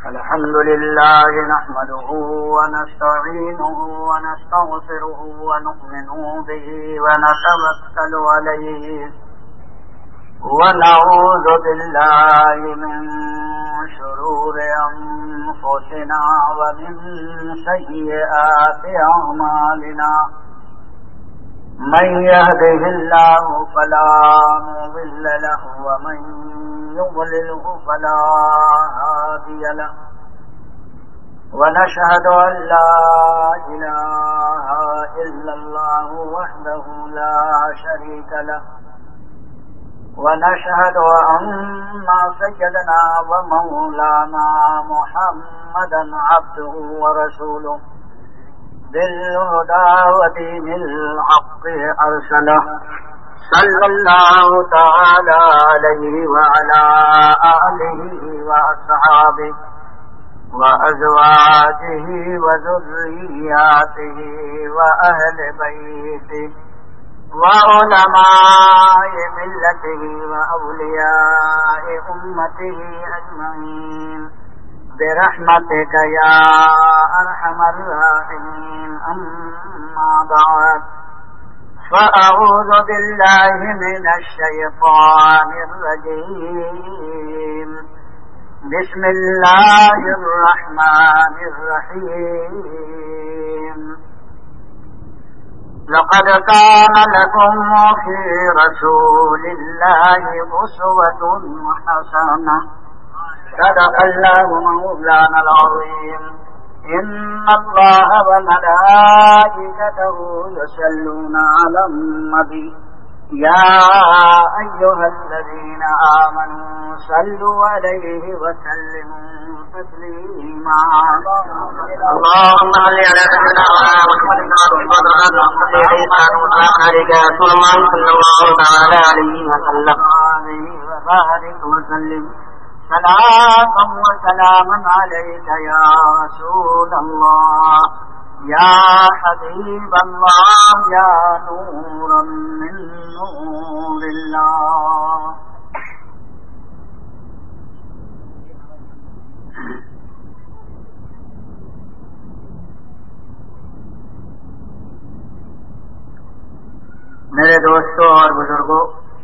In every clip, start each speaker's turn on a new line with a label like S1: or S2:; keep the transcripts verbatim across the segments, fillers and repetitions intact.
S1: الحمد لله نحمده ونستعينه ونستغفره ونؤمن به ونتوكل عليه ونعوذ بالله من شرور أنفسنا ومن سيئات أعمالنا من يهده الله فلا مضل له ومن يضلله فلا هادي له ونشهد أن لا إله إلا الله وحده لا شريك له ونشهد أن سيدنا ومولانا محمدا عبده ورسوله بالهدى ودين الحق أرسله صلى الله تعالى عليه وعلى آله وأصحابه وأزواجه وذرياته وأهل بيته وعلماء ملته وأولياء أمته أجمعين برحمتك يا أرحم الراحمين. أما بعد فأعوذ بالله من الشيطان الرجيم. بسم الله الرحمن الرحيم. لقد كان لكم في رسول الله أسوة حسنة. صدق الله مولانا العظيم. إن الله وملائكته يصلون على النبي يا أيها الذين آمنوا صلوا عليه وسلموا تسليما. اللهم صل على سيدنا محمد صلى الله تعالى عليه وسلم وبارك وسلم صلاة وسلاما عليك يا رسول الله يا حبيب الله يا نورا من نور الله. میرے دوستوں اور بزرگوں،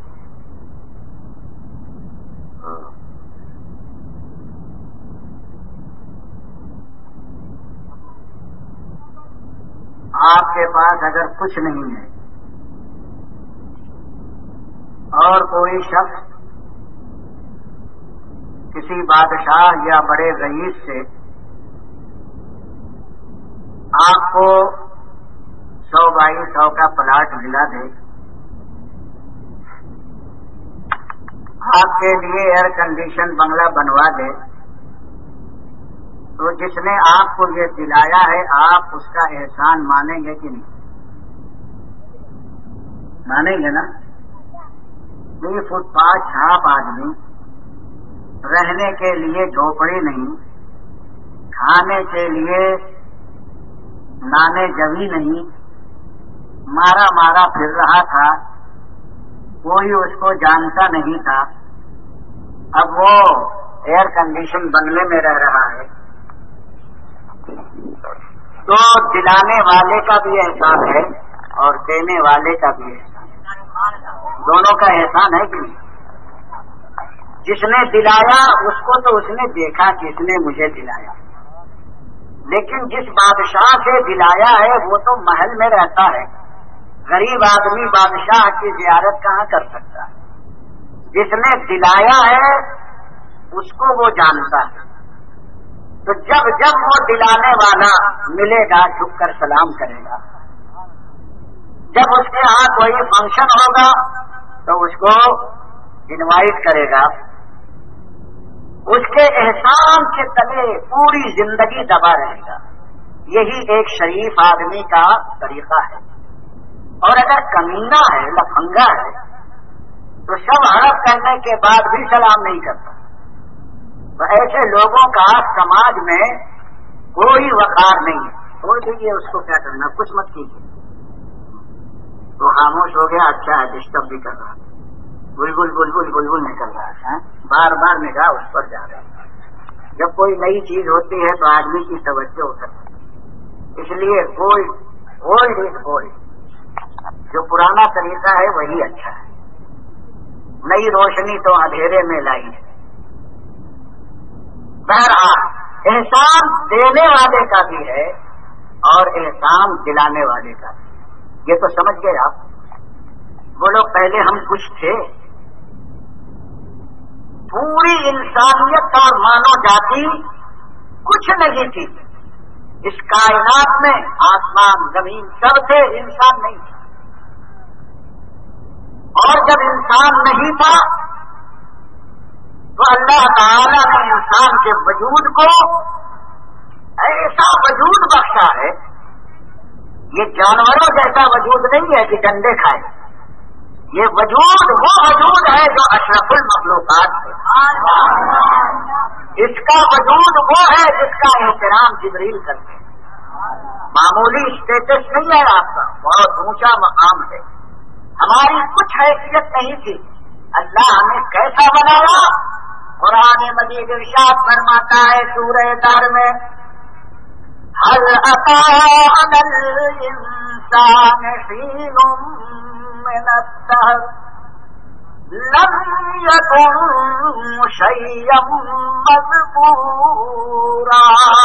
S1: آپ کے پاس اگر کچھ نہیں ہے اور کوئی شخص کسی بادشاہ یا بڑے رئیس سے آپ کو سو بائی سو کا پلاٹ دلا دے، آپ کے لیے ایئر کنڈیشن بنگلہ بنوا دے، تو جس نے آپ کو یہ دلایا ہے آپ اس کا احسان مانیں گے کہ نہیں؟ مانیں گے نا؟ یہ فٹ پاتھ چھاپ آدمی، رہنے کے لیے جھوپڑی نہیں، کھانے کے لیے نانے جوی نہیں، مارا مارا پھر رہا تھا، کوئی اس کو جانتا نہیں تھا، اب وہ ایئر کنڈیشن بنگلے میں رہ رہا ہے، تو دلانے والے کا بھی احسان ہے اور دینے والے کا بھی احسان ہے، دونوں کا احسان ہے کہ نہیں؟ جس نے دلایا اس کو تو اس نے دیکھا کہ اس نے مجھے دلایا، لیکن جس بادشاہ سے دلایا ہے وہ تو محل میں رہتا ہے، غریب آدمی بادشاہ کی زیارت کہاں کر سکتا ہے؟ جس نے دلایا ہے اس کو وہ جانتا ہے، تو جب جب وہ دلانے والا ملے گا جھک کر سلام کرے گا، جب اس کے ہاں کوئی فنکشن ہوگا تو اس کو انوائٹ کرے گا، اس کے احسان کے تلے پوری زندگی دبا رہے گا. یہی ایک شریف آدمی کا طریقہ ہے. اور اگر کمینہ ہے، لفنگا ہے، تو سب ہڑپ کرنے کے بعد بھی سلام نہیں کرتا. تو ایسے لوگوں کا سماج میں کوئی وقار نہیں ہے. چھوڑ دیجیے اس کو، کیا کرنا، کچھ مت کیجیے. تو خاموش ہو گیا، اچھا ہے، ڈسٹرب بھی کر رہا ہے، بلبل بلبل بلبل نکل رہا ہے، بار بار نگاہ اس پر جا رہا ہے. جب کوئی نئی چیز ہوتی ہے تو آدمی کی توجہ ہو سکتی ہے، اس لیے اولڈ اولڈ از گولڈ، جو پرانا طریقہ ہے وہی اچھا ہے، نئی روشنی تو اندھیرے میں لائی ہے۔ بہرحال احسان دینے والے کا بھی ہے اور احسان دلانے والے کا بھی، یہ تو سمجھ گئے آپ۔ بولو پہلے ہم کچھ تھے، پوری انسانیت اور مانو جاتی کچھ نہیں تھی، اس کائنات میں آسمان زمین سب تھے، انسان نہیں تھا، اور جب انسان نہیں تھا تو اللہ تعالی نے انسان کے وجود کو ایسا وجود بخشا ہے، یہ جانوروں جیسا وجود نہیں ہے کہ ڈنڈے کھائے، یہ وجود وہ وجود ہے جو اشرف المخلوقات ہے، اس کا وجود وہ ہے جس کا احترام جبریل کرتے ہیں، معمولی اسٹیٹس نہیں ہے آپ کا، بہت اونچا مقام ہے، ہماری کچھ حیثیت نہیں تھی، اللہ ہمیں کیسا بنایا؟ قرآن مجید ارشاد فرماتا ہے سورہ دار میں، هل أتى على الإنسان حين من الدهر لم يكن شيئا مذكورا۔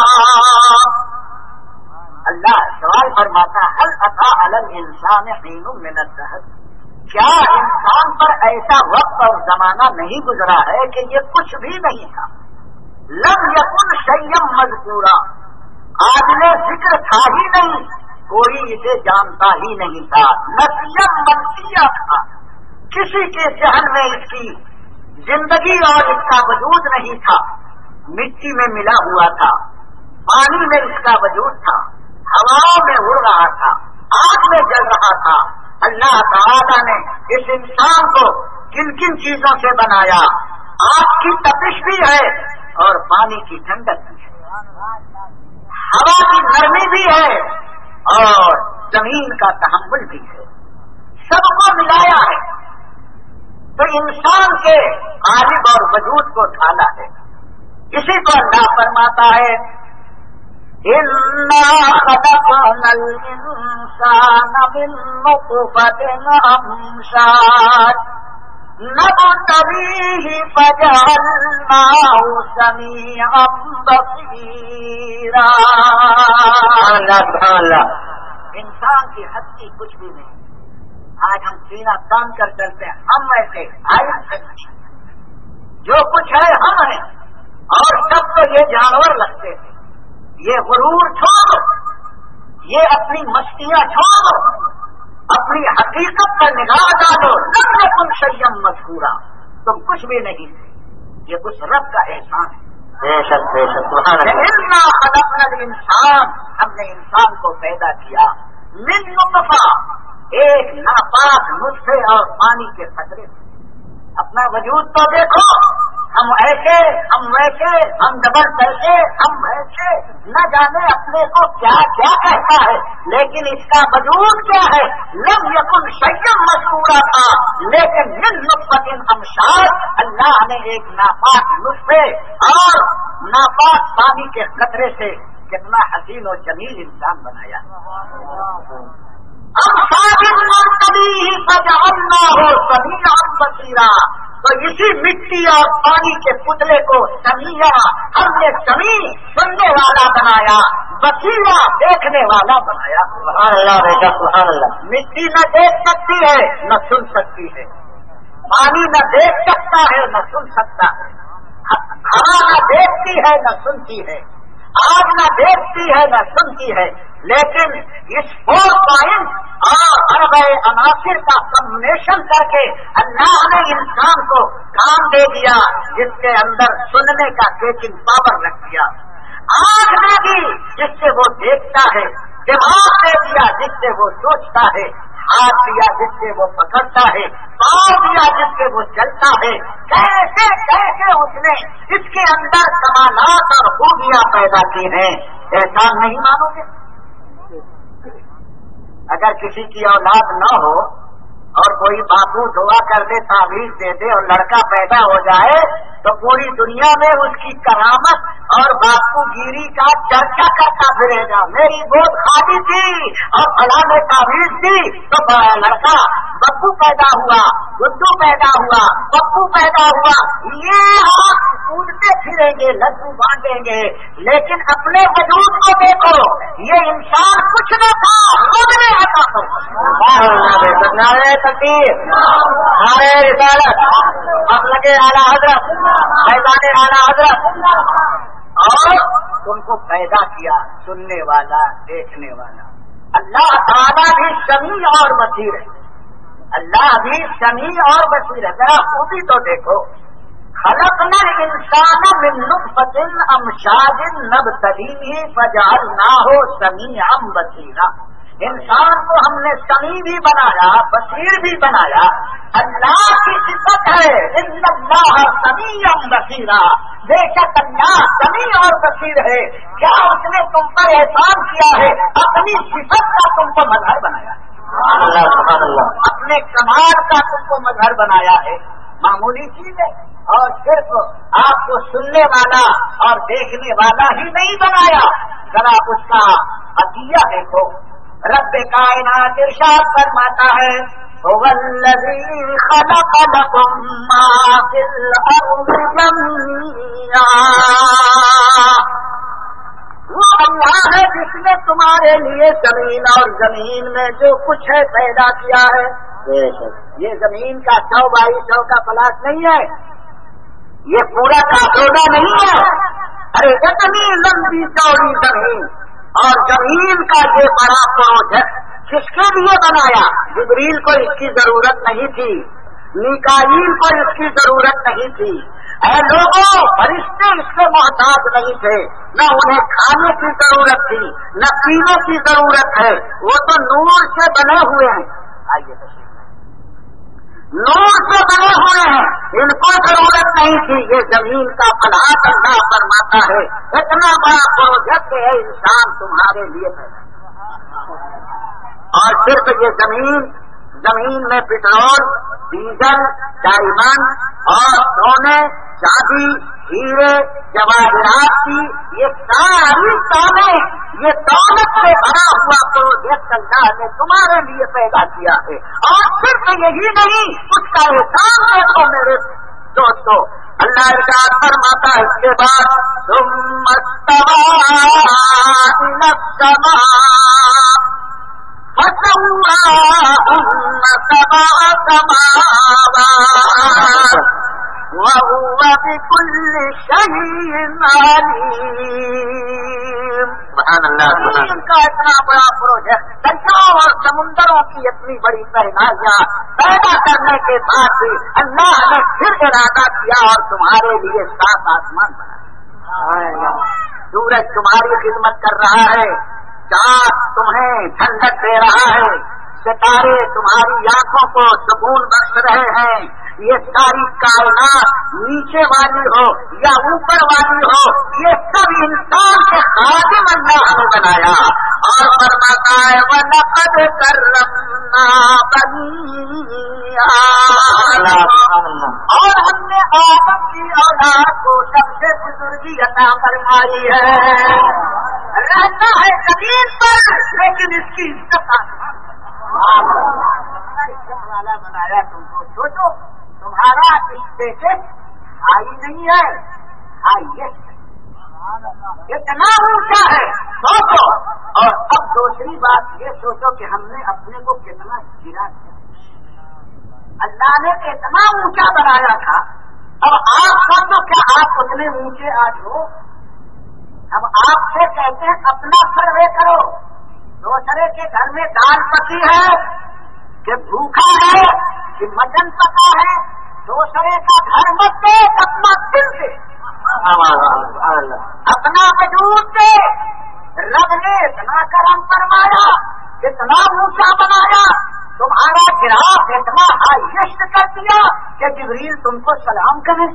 S1: اللہ سوال فرماتا ہے هل أتى على الإنسان حين من الدهر، کیا انسان پر ایسا وقت اور زمانہ نہیں گزرا ہے کہ یہ کچھ بھی نہیں تھا؟ لم یکن شیئا مذکورا، قابل ذکر تھا ہی نہیں، کوئی اسے جانتا ہی نہیں تھا، نسیم منسیہ تھا، کسی کے ذہن میں اس کی زندگی اور اس کا وجود نہیں تھا، مٹی میں ملا ہوا تھا، پانی میں اس کا وجود تھا، ہوا میں اڑ رہا تھا، آگ میں جل رہا تھا۔ اللہ تعالیٰ نے اس انسان کو کن کن چیزوں سے بنایا؟ آگ کی تپش بھی ہے اور پانی کی ٹھنڈک بھی ہے، ہوا کی نرمی بھی ہے اور زمین کا تحمل بھی ہے، سب کو ملایا ہے تو انسان کے غالب اور وجود کو ڈھالا ہے۔ اسی کو اللہ فرماتا ہے إِنَّا خَلَقْنَا الْإِنسَانَ مِن نُّطْفَةٍ أَمْشَاجٍ نَبْتَلِيهِ فَجَعَلْنَاهُ سَمِيعًا بَصِيرًا۔ انسان کی حد کی کچھ بھی نہیں، آج ہم سینہ تان کر چلتے ہیں، ہم ایسے آئے جو کچھ ہے ہم ہیں، اور سب کو یہ جانور لگتے ہیں۔ یہ غرور چھوڑو، یہ اپنی مستیاں چھوڑو، اپنی حقیقت پر نگاہ ڈالو، لم یکن شیئا مذکورا، تم کچھ بھی نہیں تھے، یہ اس رب کا احسان ہے۔ بے شک بے شک سبحان اللہ۔ اِنَّا خَلَقْنَا الْإِنسَانَ، ہم نے انسان کو پیدا کیا، من نطفہ، ایک ناپاک نطفے اور پانی کے قطرے سے۔ اپنا وجود تو دیکھو، ہم ایسے ہم ویسے، ہم ڈبل پیسے، ہم ویسے، نہ جانے اپنے کو کیا کیا کہتا ہے، لیکن اس کا وجود کیا ہے؟ لم یکن شیئا مذکورا تھا، لیکن من نطفۃ امشاج، اللہ نے ایک ناپاک نطفے اور ناپاک پانی کے قطرے سے کتنا حسین و جمیل انسان بنایا۔ تو اسی مٹی اور پانی کے پتلے کو سمیع، ہم نے سمیع سننے والا بنایا، بصیرہ دیکھنے والا بنایا۔ سبحان اللہ بیٹا سبحان اللہ۔ مٹی نہ دیکھ سکتی ہے نہ سن سکتی ہے، پانی نہ دیکھ سکتا ہے نہ سن سکتا ہے، ہوا نہ دیکھتی ہے نہ سنتی ہے، آگ نہ دیکھتی ہے نہ سنتی ہے، لیکن اس فور پوائنٹ اور اربع عناصر کا کمبینیشن کر کے اللہ نے انسان کو کام دے دیا، جس کے اندر سننے کا کیچنگ پاور رکھ دیا، آنکھ دے دی جس سے وہ دیکھتا ہے، دماغ دے دیا جس سے وہ سوچتا ہے، ہاتھ دیا جس سے وہ پکڑتا ہے، پاؤں دیا جس سے وہ چلتا ہے، کیسے کیسے اس نے اس کے اندر کمالات اور خوبیاں پیدا کی ہیں، احسان نہیں مانو گے؟ اگر کسی کی اولاد نہ ہو اور کوئی باپو دعا کر دے تعویذ دے دے اور لڑکا پیدا ہو جائے تو پوری دنیا میں اس کی کرامت اور باپو گیری کا چرچا کرتا پھرے گا. میری گود خالی تھی اور فلاں نے تعویذ دی تو لڑکا ببو پیدا ہوا, گڈو پیدا ہوا, پپو پیدا ہوا. یہ آپ کودتے پھریں گے, لڈو بانٹیں گے, لیکن اپنے وجود کو دیکھو. یہ انسان کچھ نہ تھا, خود نے عطا کر تقدیر ہمارے رسالت اب لگے اعلیٰ حضرت میدان اعلیٰ حضرت اور تم کو پیدا کیا سننے والا دیکھنے والا. اللہ تعالیٰ بھی سمیع اور بصیر ہے. اللہ بھی سمیع اور بصیر ہے. ذرا خوبی تو دیکھو. خلقنا الانسان من نطفة امشاج نبتلیہ فجعلناہ سمیعا بصیرا. انسان کو ہم نے سمیع بھی بنایا, بصیر بھی بنایا. اللہ کی صفت ہے ان اللہ سمیع بصیرا. بے شک اللہ سمیع اور بصیر ہے. کیا اس نے تم پر احسان کیا ہے؟ اپنی صفت کا تم کو مظہر بنایا, اپنے کمال کا تم کو مظہر بنایا ہے. معمولی چیز ہے. اور صرف آپ کو سننے والا اور دیکھنے والا ہی نہیں بنایا. ذرا اس کا عطیہ دیکھو. رب کائنات ارشاد فرماتا ہے هو الذی خلق لکم ما فی الارض جميعا. وہ اللہ ہے جس نے تمہارے لیے زمین اور زمین میں جو کچھ ہے پیدا کیا ہے. یہ زمین کا سو بائی سو کا پلاٹ نہیں ہے, یہ پورا کاٹوڑا نہیں ہے. ارے اتنی لمبی چوڑی زمین اور زمین کا یہ بڑا پروجیکٹ کس کے لیے بنایا؟ جبریل کو اس کی ضرورت نہیں تھی, میکائیل کو اس کی ضرورت نہیں تھی. اے لوگوں, فرشتے اس سے محتاج نہیں تھے. نہ انہیں کھانے کی ضرورت تھی, نہ پینے کی ضرورت ہے. وہ تو نور سے بنے ہوئے ہیں. آئیے نور سے بنے ہوئے ہیں, ان کو ضرورت نہیں تھی. یہ زمین کا پلاٹ اللہ فرماتا ہے اتنا بڑا پروجیکٹ ہے انسان تمہارے لیے پیدا. اور صرف یہ زمین زمین میں پٹرول, ڈیزل, ڈائمنڈ اور سونے, چاندی, ہیرے, جواہرات کی یہ ساری دولت, یہ دولت سے بھرا ہوا پروجیکٹ اللہ نے تمہارے لیے پیدا کیا ہے. اور صرف یہی نہیں, اس کا احسان دیکھو میرے دوستو. اللہ ارشاد فرماتا ہے اس کے بعد ثم استوى إلى السماء فسواهن سبع سماوات وهو بكل شيء عليم. سبحان اللہ. ان کا اتنا بڑا پروجیکٹ, دریاؤں اور سمندروں کی اتنی بڑی پہنائیاں پیدا کرنے کے بعد بھی اللہ نے پھر ارادہ کیا اور تمہارے لیے سات آسمان بنا. سورج تمہاری خدمت کر رہا ہے, چاند تمہیں ٹھنڈک دے رہا ہے, ستارے تمہاری آنکھوں کو سکون بخش رہے ہیں. یہ ساری کائنات نیچے والی ہو یا اوپر والی ہو, یہ سب انسان کے خادم اللہ نے بنایا. اور فرماتا ہے وَلَقَدْ كَرَّمْنَا بَنِي آدم, اور ہم نے آدم کی اولاد کو سب سے بزرگی عطا فرمائی ہے. رہتا ہے زمین پر لیکن اس کی عزت والا بنایا تم کو. سوچو تمہارا اسٹیٹس ہائی نہیں ہے, ہائیسٹ اتنا اونچا ہے. سوچو. اور اب دوسری بات یہ سوچو کہ ہم نے اپنے کو کتنا گرا کیا. اللہ نے اتنا اونچا بنایا تھا. اب آپ سوچو کیا آپ اتنے اونچے آج ہو. اب آپ سے کہتے ہیں اپنا سروے کرو. دوسرے کے گھر میں دال پکی ہے کہ بھوکا ہے کہ مٹن پکا ہے, دوسرے کا گھر مت دے, اپنا دل سے اپنا وجود سے. رب نے اتنا کرم فرمایا, اتنا اونچا بنایا, تمہارا گراف اتنا ہائیسٹ کر دیا کہ جبریل تم کو سلام کرے.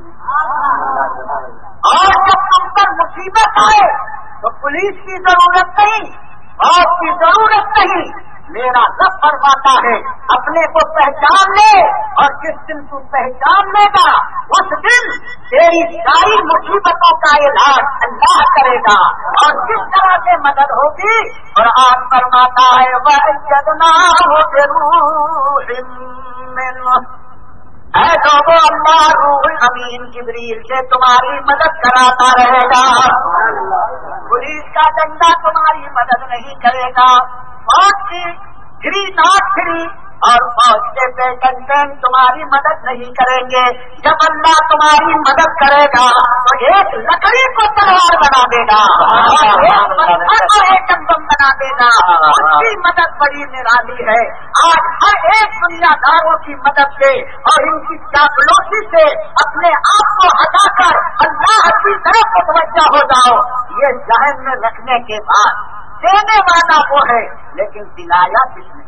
S1: اور جب تم پر مصیبت آئے تو پولیس کی ضرورت نہیں, اور کی ضرورت نہیں, میرا رب فرماتا ہے اپنے کو پہچان لے، اور جس دن تو پہچان لے گا اس دن تیری ساری مصیبتوں کا علاج اللہ کرے گا، اور جس طرح سے مدد ہوگی۔ اور آپ فرماتا ہے وَأَيَّدْنَاهُ بِرُوحٍ مِّنْهُ، اے لوگوں اللہ روح الامین جبریل سے تمہاری مدد کراتا رہے گا۔ پولیس کا ڈنڈا تمہاری مدد نہیں کرے گا، فوج کی تھری ناٹ تھری اور فوج کے پیکنٹین تمہاری مدد نہیں کریں گے۔ جب اللہ تمہاری مدد کرے گا تو ایک لکڑی کو تلوار بنا دے گا اور ایک پتھر کو ایک بم بنا دے گا۔ اس کی مدد بڑی نرالی ہے۔ آج ہر ایک دنیا داروں کی مدد سے اور ان کی چاپلوسی سے اپنے آپ کو ہٹا کر اللہ کی طرف متوجہ ہو جاؤ۔ یہ ذہن میں رکھنے کے بعد دینے والا وہ ہے، لیکن دلایا کس نے؟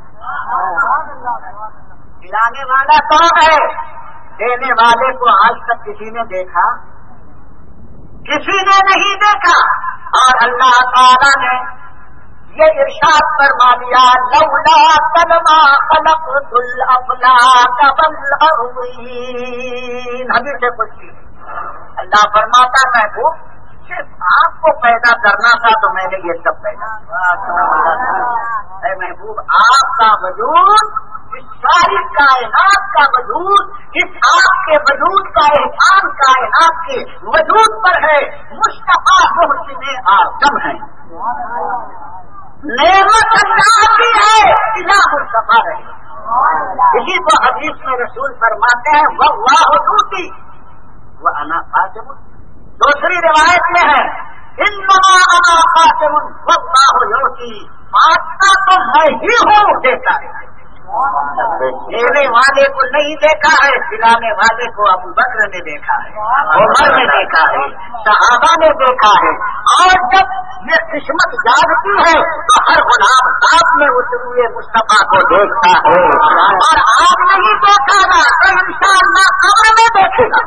S1: دلانے والا کون ہے؟ دینے والے کو آج تک کسی نے دیکھا؟ کسی نے نہیں دیکھا۔ اور اللہ تعالیٰ نے یہ ارشاد فرما دیا لولا تنما خلقت الافلاک والارضین، حدیث سے پوچھی اللہ فرماتا محبوب صرف آپ کو پیدا کرنا تھا تو میں نے یہ سب پیدا اے محبوب آپ کا وجود، اس ساری کائنات کا وجود، اس آپ کے وجود کا احسان کائنات کے وجود پر ہے۔ مصطفیٰ محسن اعظم ہے، نعمت اللہ کی ہے، الہ مصطفیٰ ہے۔ اسی کو حدیث میں رسول فرماتے ہیں واللہ یؤتی وانا قاسم۔ دوسری روایت میں ہے انما انا قاسم واللہ یؤتی، مانگتا تو میں ہی ہوں، دیتا ہے۔ دینے والے کو نہیں دیکھا ہے، دلانے والے کو ابو بکر نے دیکھا ہے، عمر نے دیکھا ہے، صحابہ نے دیکھا ہے۔ اور جب یہ قسمت جاگتی ہے تو ہر غلام آپ میں اترے مصطفیٰ کو دیکھتا ہے، اور آپ نہیں دیکھا گا تو انشاءاللہ قبر میں دیکھے گا۔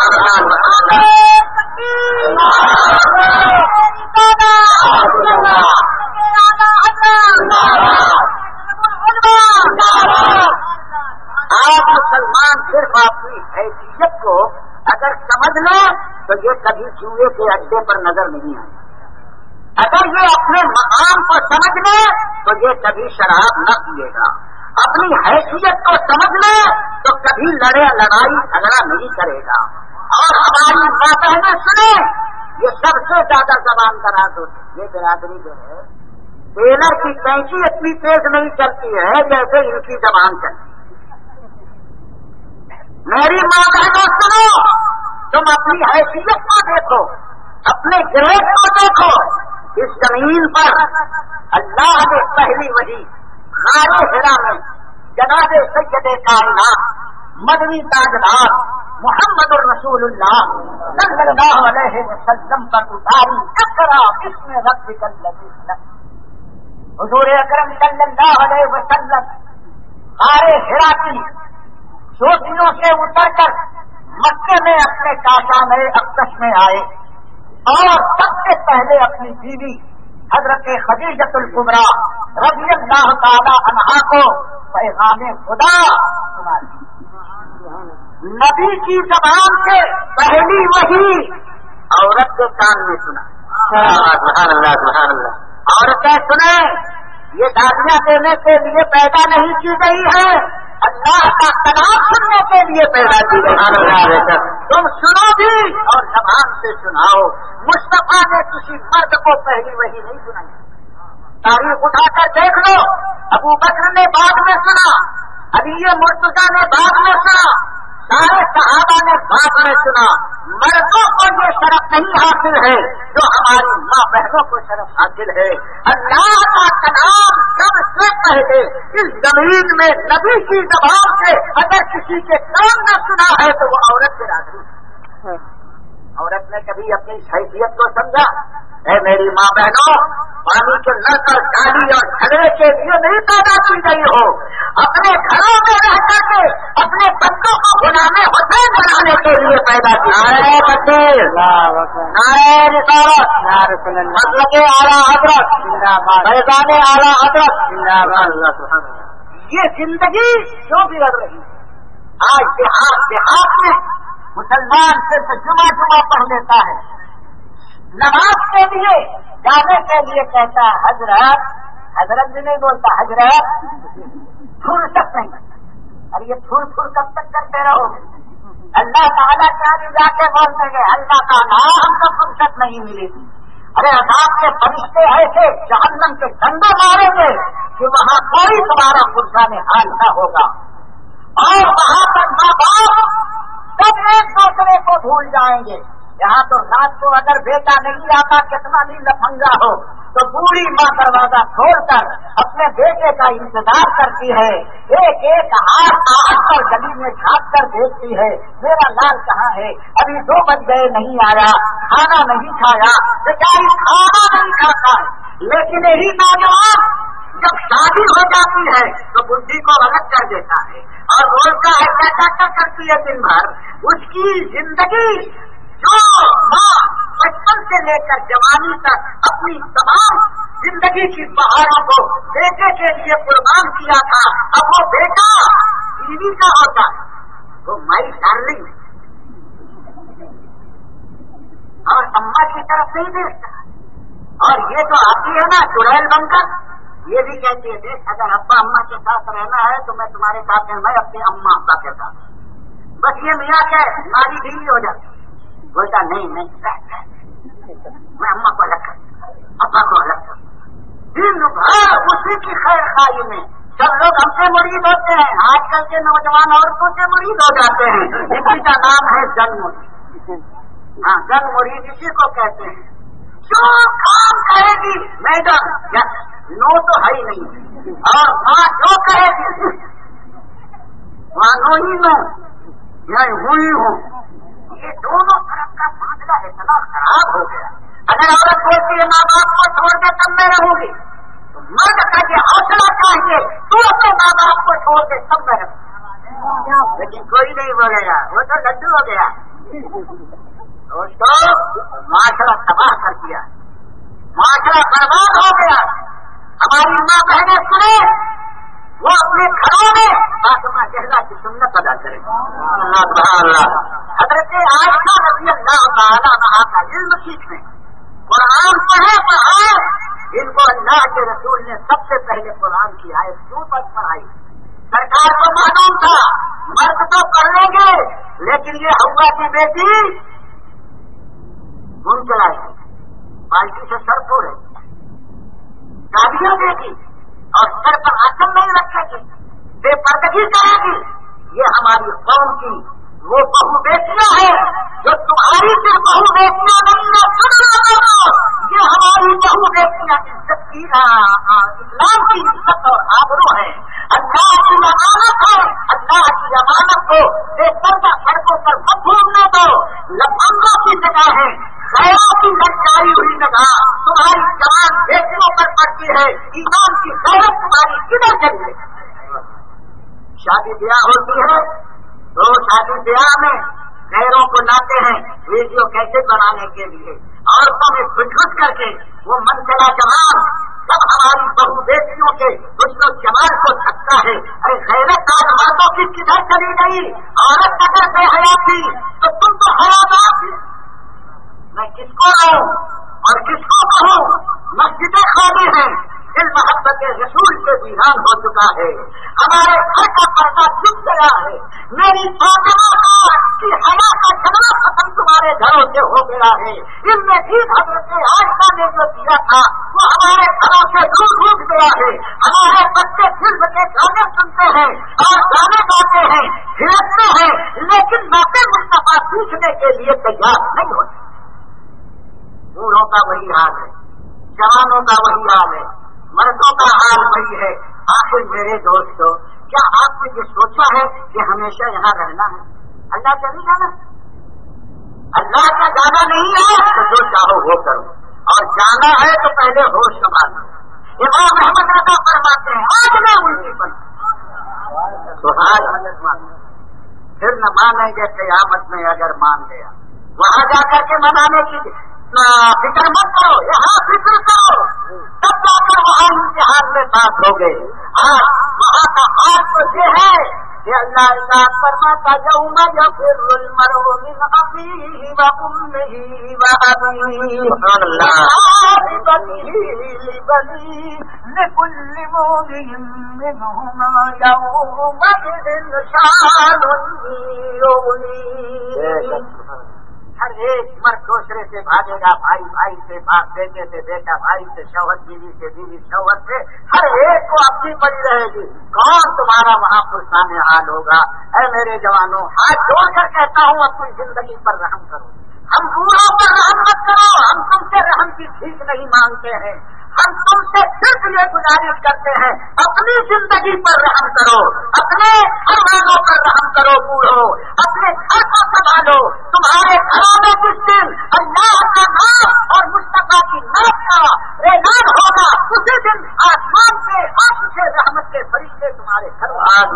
S1: آپ مسلمان صرف اپنی حیثیت کو اگر سمجھ لیں تو یہ کبھی چوہے کے اڈے پر نظر نہیں آئے۔ اگر یہ اپنے مقام کو سمجھ لیں تو یہ کبھی شراب نہ پیے گا۔ اپنی حیثیت کو سمجھ لیں تو کبھی لڑے لڑائی جھگڑا نہیں کرے گا۔ اور ہماری ماں بہنیں سنیں، یہ سب سے زیادہ زبان دراز ہوتی یہ برادری جو ہے، ٹیلر کی کینچی اتنی تیز نہیں چلتی ہے جیسے ان کی زبان چلتی۔ میری ماں بہنوں سنو، تم اپنی حیثیت کو دیکھو، اپنے گریڈ کو دیکھو۔ اس زمین پر اللہ نے پہلی وحی غار حرا میں جناب سید کائنات مدنی تاجدار محمد الرسول اللہ صلی اللہ علیہ وسلم پر اتاری۔ اقرا باسم ربک الذی خلق۔ حضور اکرم صلی اللہ علیہ وسلم غار حرا کی چوٹیوں سے اتر کر مکے میں اپنے کاشا میں اقدس میں آئے، اور سب سے پہلے اپنی بیوی حضرت خدیجۃ الکبریٰ رضی اللہ تعالی عنہا کو پیغام خدا سنا دی۔ نبی کی زبان سے پہلی وحی عورت کے کان میں سنا۔ سبحان اللہ سبحان اللہ۔ عورتیں سنیں، یہ دادیاں دینے کے لیے پیدا نہیں کی گئی ہے، اللہ کا کلام سننے کے لیے پیدا کی گئی۔ تم سنو بھی اور زبان سے سناؤ۔ مصطفیٰ نے کسی مرد کو پہلی وحی نہیں سنائی۔ تاریخ اٹھا کر دیکھ لو، ابو بکر نے بعد میں سنا، علی مرتضیٰ نے بعد میں سنا، سارے صحابہ نے بعد میں سنا۔ مردوں کو یہ شرف نہیں حاصل ہے جو ہماری ماں بہنوں کو شرف حاصل ہے۔ اللہ کا کلام سب سے پہلے اس زمین میں نبی کی زبان سے اگر کسی کے کام نہ سنا ہے تو وہ عورت کے برادری ہے۔ عورت نے کبھی اپنی حیثیت کو سمجھا؟ اے میری ماں بہنوں، पानी के नरकर गाली और झगड़े के लिए नहीं पैदा की गई हो, अपने घरों में रह करके अपने बच्चों को गुलामे हुसैन बनाने के लिए पैदा की। नारे तकबीर, नारे रिसालत, मतलब आला हजरत फैजान आला हजरत जिंदाबाद। ये जिंदगी क्यों बिगड़ रही है? आज देहात देहात में मुसलमान सिर्फ जुमा जुमा पढ़ लेता है, नमाज के लिए जाने के लिए कहता है हजरत, हजरत भी नहीं बोलता हजरत, फुर्सत नहीं। अरे ये फुर फुर कब तक करते रहोगे? अल्लाह ताला क्या भी जाके बोल देंगे अल्लाह का नाम हमको फुर्सत नहीं मिली। अरे अजाब के फरिश्ते ऐसे जहन्नम के डंडे मारेंगे कि वहाँ कोई तुम्हारा फुर्सा में हाल न होगा, और वहाँ पर माँ बाप सब एक दूसरे को भूल जाएंगे। यहाँ तो रात को अगर बेटा नहीं आता, कितना भी लफंगा हो, तो बूढ़ी माँ दरवाजा खोलकर अपने बेटे का इंतजार करती है, एक एक हाथ हाथ पर गली में झाँक कर देखती है मेरा लाल कहाँ है, अभी दो बज गए नहीं आया, खाना नहीं खाया, बेचारी खाना नहीं खाता। लेकिन यही नौजवान जब शादी हो जाती है तो बुद्धि को अलग कर देता है और बोलता है क्या क्या करती है दिन भर। उसकी जिंदगी जो माँ बचपन से लेकर जवानी तक अपनी तमाम जिंदगी की बहारों को बेटे के लिए कुर्बान किया था, अब वो बेटा बीवी का होता है, वो माई डार्लिंग और अम्मा की तरफ नहीं देखता। और ये तो आती है ना चुड़ैल बनकर, ये भी कहती है देख अगर अब्बा अम्मा के साथ रहना है तो मैं तुम्हारे साथ मैं अपने अम्मा अब्बा के साथ। बस ये मियाँ क्या है नारी ढीली हो जाती, बोलता नहीं नहीं मैं अम्मा को अलग कर अब्बा को अलग कर। दिन भर उसी की खैर खाई में सब लोग हमसे मुरीद होते हैं, आजकल के नौजवान औरतों से मुरीद हो जाते हैं। इसी का नाम है जन मुरीद। हाँ जन मुरीद इसी को कहते हैं। जो काम कहेगी मैडम यस नो तो है ही नहीं, और माँ जो कहेगी मानो ही नो या हुई हूँ। ये दोनों तरफ का मामला इतना खराब हो गया। अगर औरत बोलती है माँ बाप को छोड़ के तब मैं रहूंगी, तो मर्द का ये हौसला चाहिए तू अपने माँ बाप को छोड़ के तब मैं रहूंगा। लेकिन कोई नहीं बोलेगा, वो तो लड्डू हो गया। दोस्तों माशरा तबाह कर दिया, माशरा बर्बाद हो गया। हमारी माँ बहने सुने, वो अपने घरों में फातिमा ज़हरा की सुन्नत अदा करें। हजरत आयशा रज़ी अल्लाह तआला अन्हा का इल्म सीखने, कुरान पढ़े पढ़ाए, इनको अल्लाह के रसूल ने सबसे पहले कुरान की आयत क्यों पर पढ़ाई। सरकार को मालूम था मर्द तो पढ़ लेंगे, लेकिन ये हवा की बेटी घूम चलाएगी, बाल्टी से सर फोड़े, गालियां देगी और सर पर आसन नहीं रखेगी, बेपर्दगी करेगी। ये हमारी कौम की वो बहु बेटियां है जो तुम्हारी से बहु बेटियां नहीं है, ये हमारी बहु बेटियां इज्जत की इस्लाम की इज्जत और आबरू है, अल्लाह की अमानत है। अल्लाह की अमानत को बेपर्दा सड़कों पर मत घूमने दो, लफंगों की जगह है, खैरों की लटकाई हुई जगह तुम्हारी जवान बेटियों पर पड़ती है। ईमान की गैरत तुम्हारी किधर चली है? शादी ब्याह होती है तो शादी ब्याह में गैरों को लाते हैं वीडियो कैसे बनाने के लिए, औरतों में घुस घुस करके वो मन चला जवान सब हमारी बहु बेटियों के उसको जवान को थकता है। अरे गैरत आज मर्दों की किधर चली गई? औरत अगर बेहया थी तो तुम तो हयादार थी। मैं किसको रहूं और किसको कहूं? मस्जिदें खाली हैं, दिल मोहब्बत रसूल से वीरान हो चुका है, हमारे घर का पर्दा टूट गया है। मेरी फातिमा की हया का जवाब खत्म तुम्हारे घरों से हो गया है। इनमें भी हजरत आयशा ने जो दिया था वो हमारे घरों से दूर टूट गया है। हमारे बच्चे फिल्म के गाने सुनते हैं और गाने गाते हैं, हिलते हैं, लेकिन नाते मुस्तफा सीखने के लिए तैयार नहीं होते। बूढ़ों का वही हाल है, जवानों का वही हाल है, मर्दों का हाल वही है। आखिर मेरे दोस्तों, क्या आपने ये सोचा है कि हमेशा यहाँ रहना है? अल्लाह का नहीं जाना, अल्लाह का जाना नहीं है तो जो चाहो वो करो, اور جانا ہے تو پہلے ہوش संभालना. امام احمد رضا فرماتے ہیں آج میں الٹی پر تو آج پھر نہ مانیں گے قیامت میں اگر مان گیا. وہاں جا کر کے منانے کی فکر مت کرو, یہاں فکر کرو, تب جا کر وہاں امتحان میں پاس ہو گئے. آج وہاں کا حال تو یہ ہے کہ اللہ ارشاد فرماتا یوم یفر المرء من اخیہ وامہ وابیہ وصاحبتہ وبنیہ لکل امرئ منہم یومئذ شأن یغنیہ. ہر ایک مرد دوسرے سے بھاگے گا, بھائی بھائی سے, باپ بیٹے سے, بیٹا بھائی سے, شوہر بیوی سے, بیوی شوہر سے, ہر ایک کو اپنی پڑی رہے گی. کون تمہارا وہاں پرسان حال ہوگا؟ اے میرے جوانوں, ہاتھ جوڑ کر کہتا ہوں اپنی زندگی پر رحم کرو. ہم بوڑھوں پر رحم مت کرو, ہم تم سے رحم کی بھیک نہیں مانگتے ہیں, ہم تم سے صرف یہ گزارش کرتے ہیں اپنی زندگی پر رحم کرو, اپنے گھر والوں پر رحم کرو. بوڑھو اپنے گھر کو سنبھالو. تمہارے گھروں میں کس دن اللہ کا نام اور مصطفیٰ کی نام کا اعلان ہوگا, اسی دن آسمان سے آپ سے رحمت کے فرشتے تمہارے گھر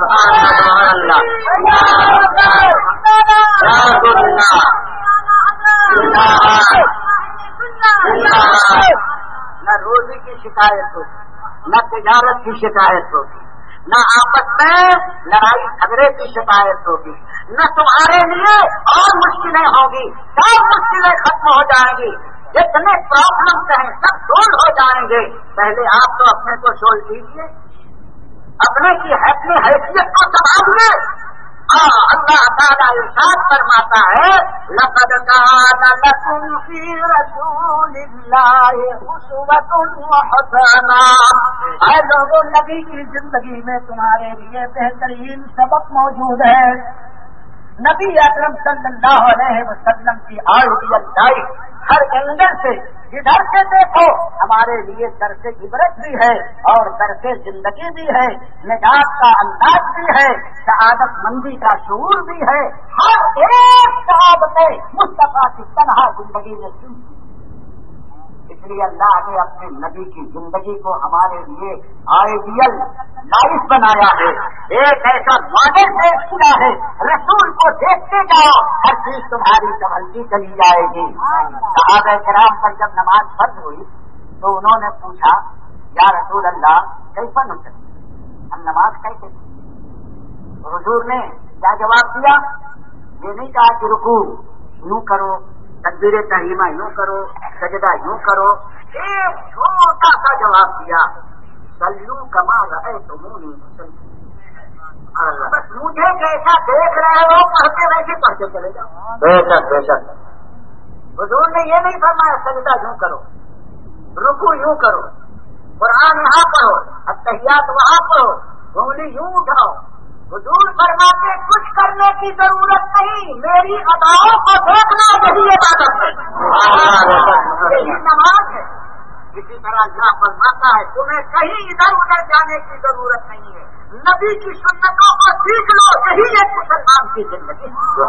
S1: نہ روزی کی شکایت ہوگی, نہ تجارت کی شکایت ہوگی, نہ آپس میں لڑائی جھگڑے کی شکایت ہوگی, نہ تمہارے لیے اور مشکلیں ہوگی. سب مشکلیں ختم ہو جائیں گی. جتنے پرابلمس ہیں سب سولو ہو جائیں گے. پہلے آپ تو اپنے کو سولو کیجیے, اپنے کی اپنی حیثیت کو سنبھالیے. ہاں اللہ تعالیٰ ارشاد فرماتا ہے لقد كان لكم في رسول الله أسوة حسنة. اے لوگوں, نبی کی زندگی میں تمہارے لیے بہترین سبق موجود ہے. نبی اکرم صلی اللہ علیہ وسلم کی آئیڈیل لائف ہر اینگل سے جدھر سے دیکھو ہمارے لیے درس عبرت بھی ہے اور درس زندگی بھی ہے, نجات کا انداز بھی ہے, سعادت مندی کا شعور بھی ہے. ہر ایک سعادتیں مصطفیٰ کی تنہا زندگی میں سن. اس لیے اللہ نے اپنے نبی کی زندگی کو ہمارے لیے آئیڈیل لائف بنایا ہے, ایک ایسا ماڈل پیش کیا ہے. رسول کو دیکھتے جاؤ, ہر چیز تمہاری سنبھلتی چلی جائے گی. صحابہ کرام پر جب نماز فرض ہوئی تو انہوں نے پوچھا یا رسول اللہ کیسا نصرت, ہم نماز کیسے؟ حضور نے کیا جواب دیا؟ یہ نہیں کہا کہ رکوع یوں کرو, تکبیر تحریمہ یوں کرو, سجدہ یوں کرو. ایک چھوٹا سا جواب دیا, صلو کما رأیتمونی اصلی. بس مجھے جیسا دیکھ رہے ہو پڑھتے ویسے پڑھتے چلے جاؤ. بے شک بے شک. حضور نے یہ نہیں فرمایا سجدہ یوں کرو, رکوع یوں کرو, قرآن یہاں پڑھو, التحیات وہاں پڑھو, انگلی یوں اٹھاؤ. حضور فرماتے کچھ کرنے کی ضرورت نہیں, میری اداؤں کو دیکھنا یہی عبادت ہے, یہی نماز ہے. اسی طرح اللہ فرماتا ہے تمہیں کہیں ادھر ادھر جانے کی ضرورت نہیں ہے, نبی کی سنتوں کو سیکھ لو, یہی ایک مسلمان کی زندگی.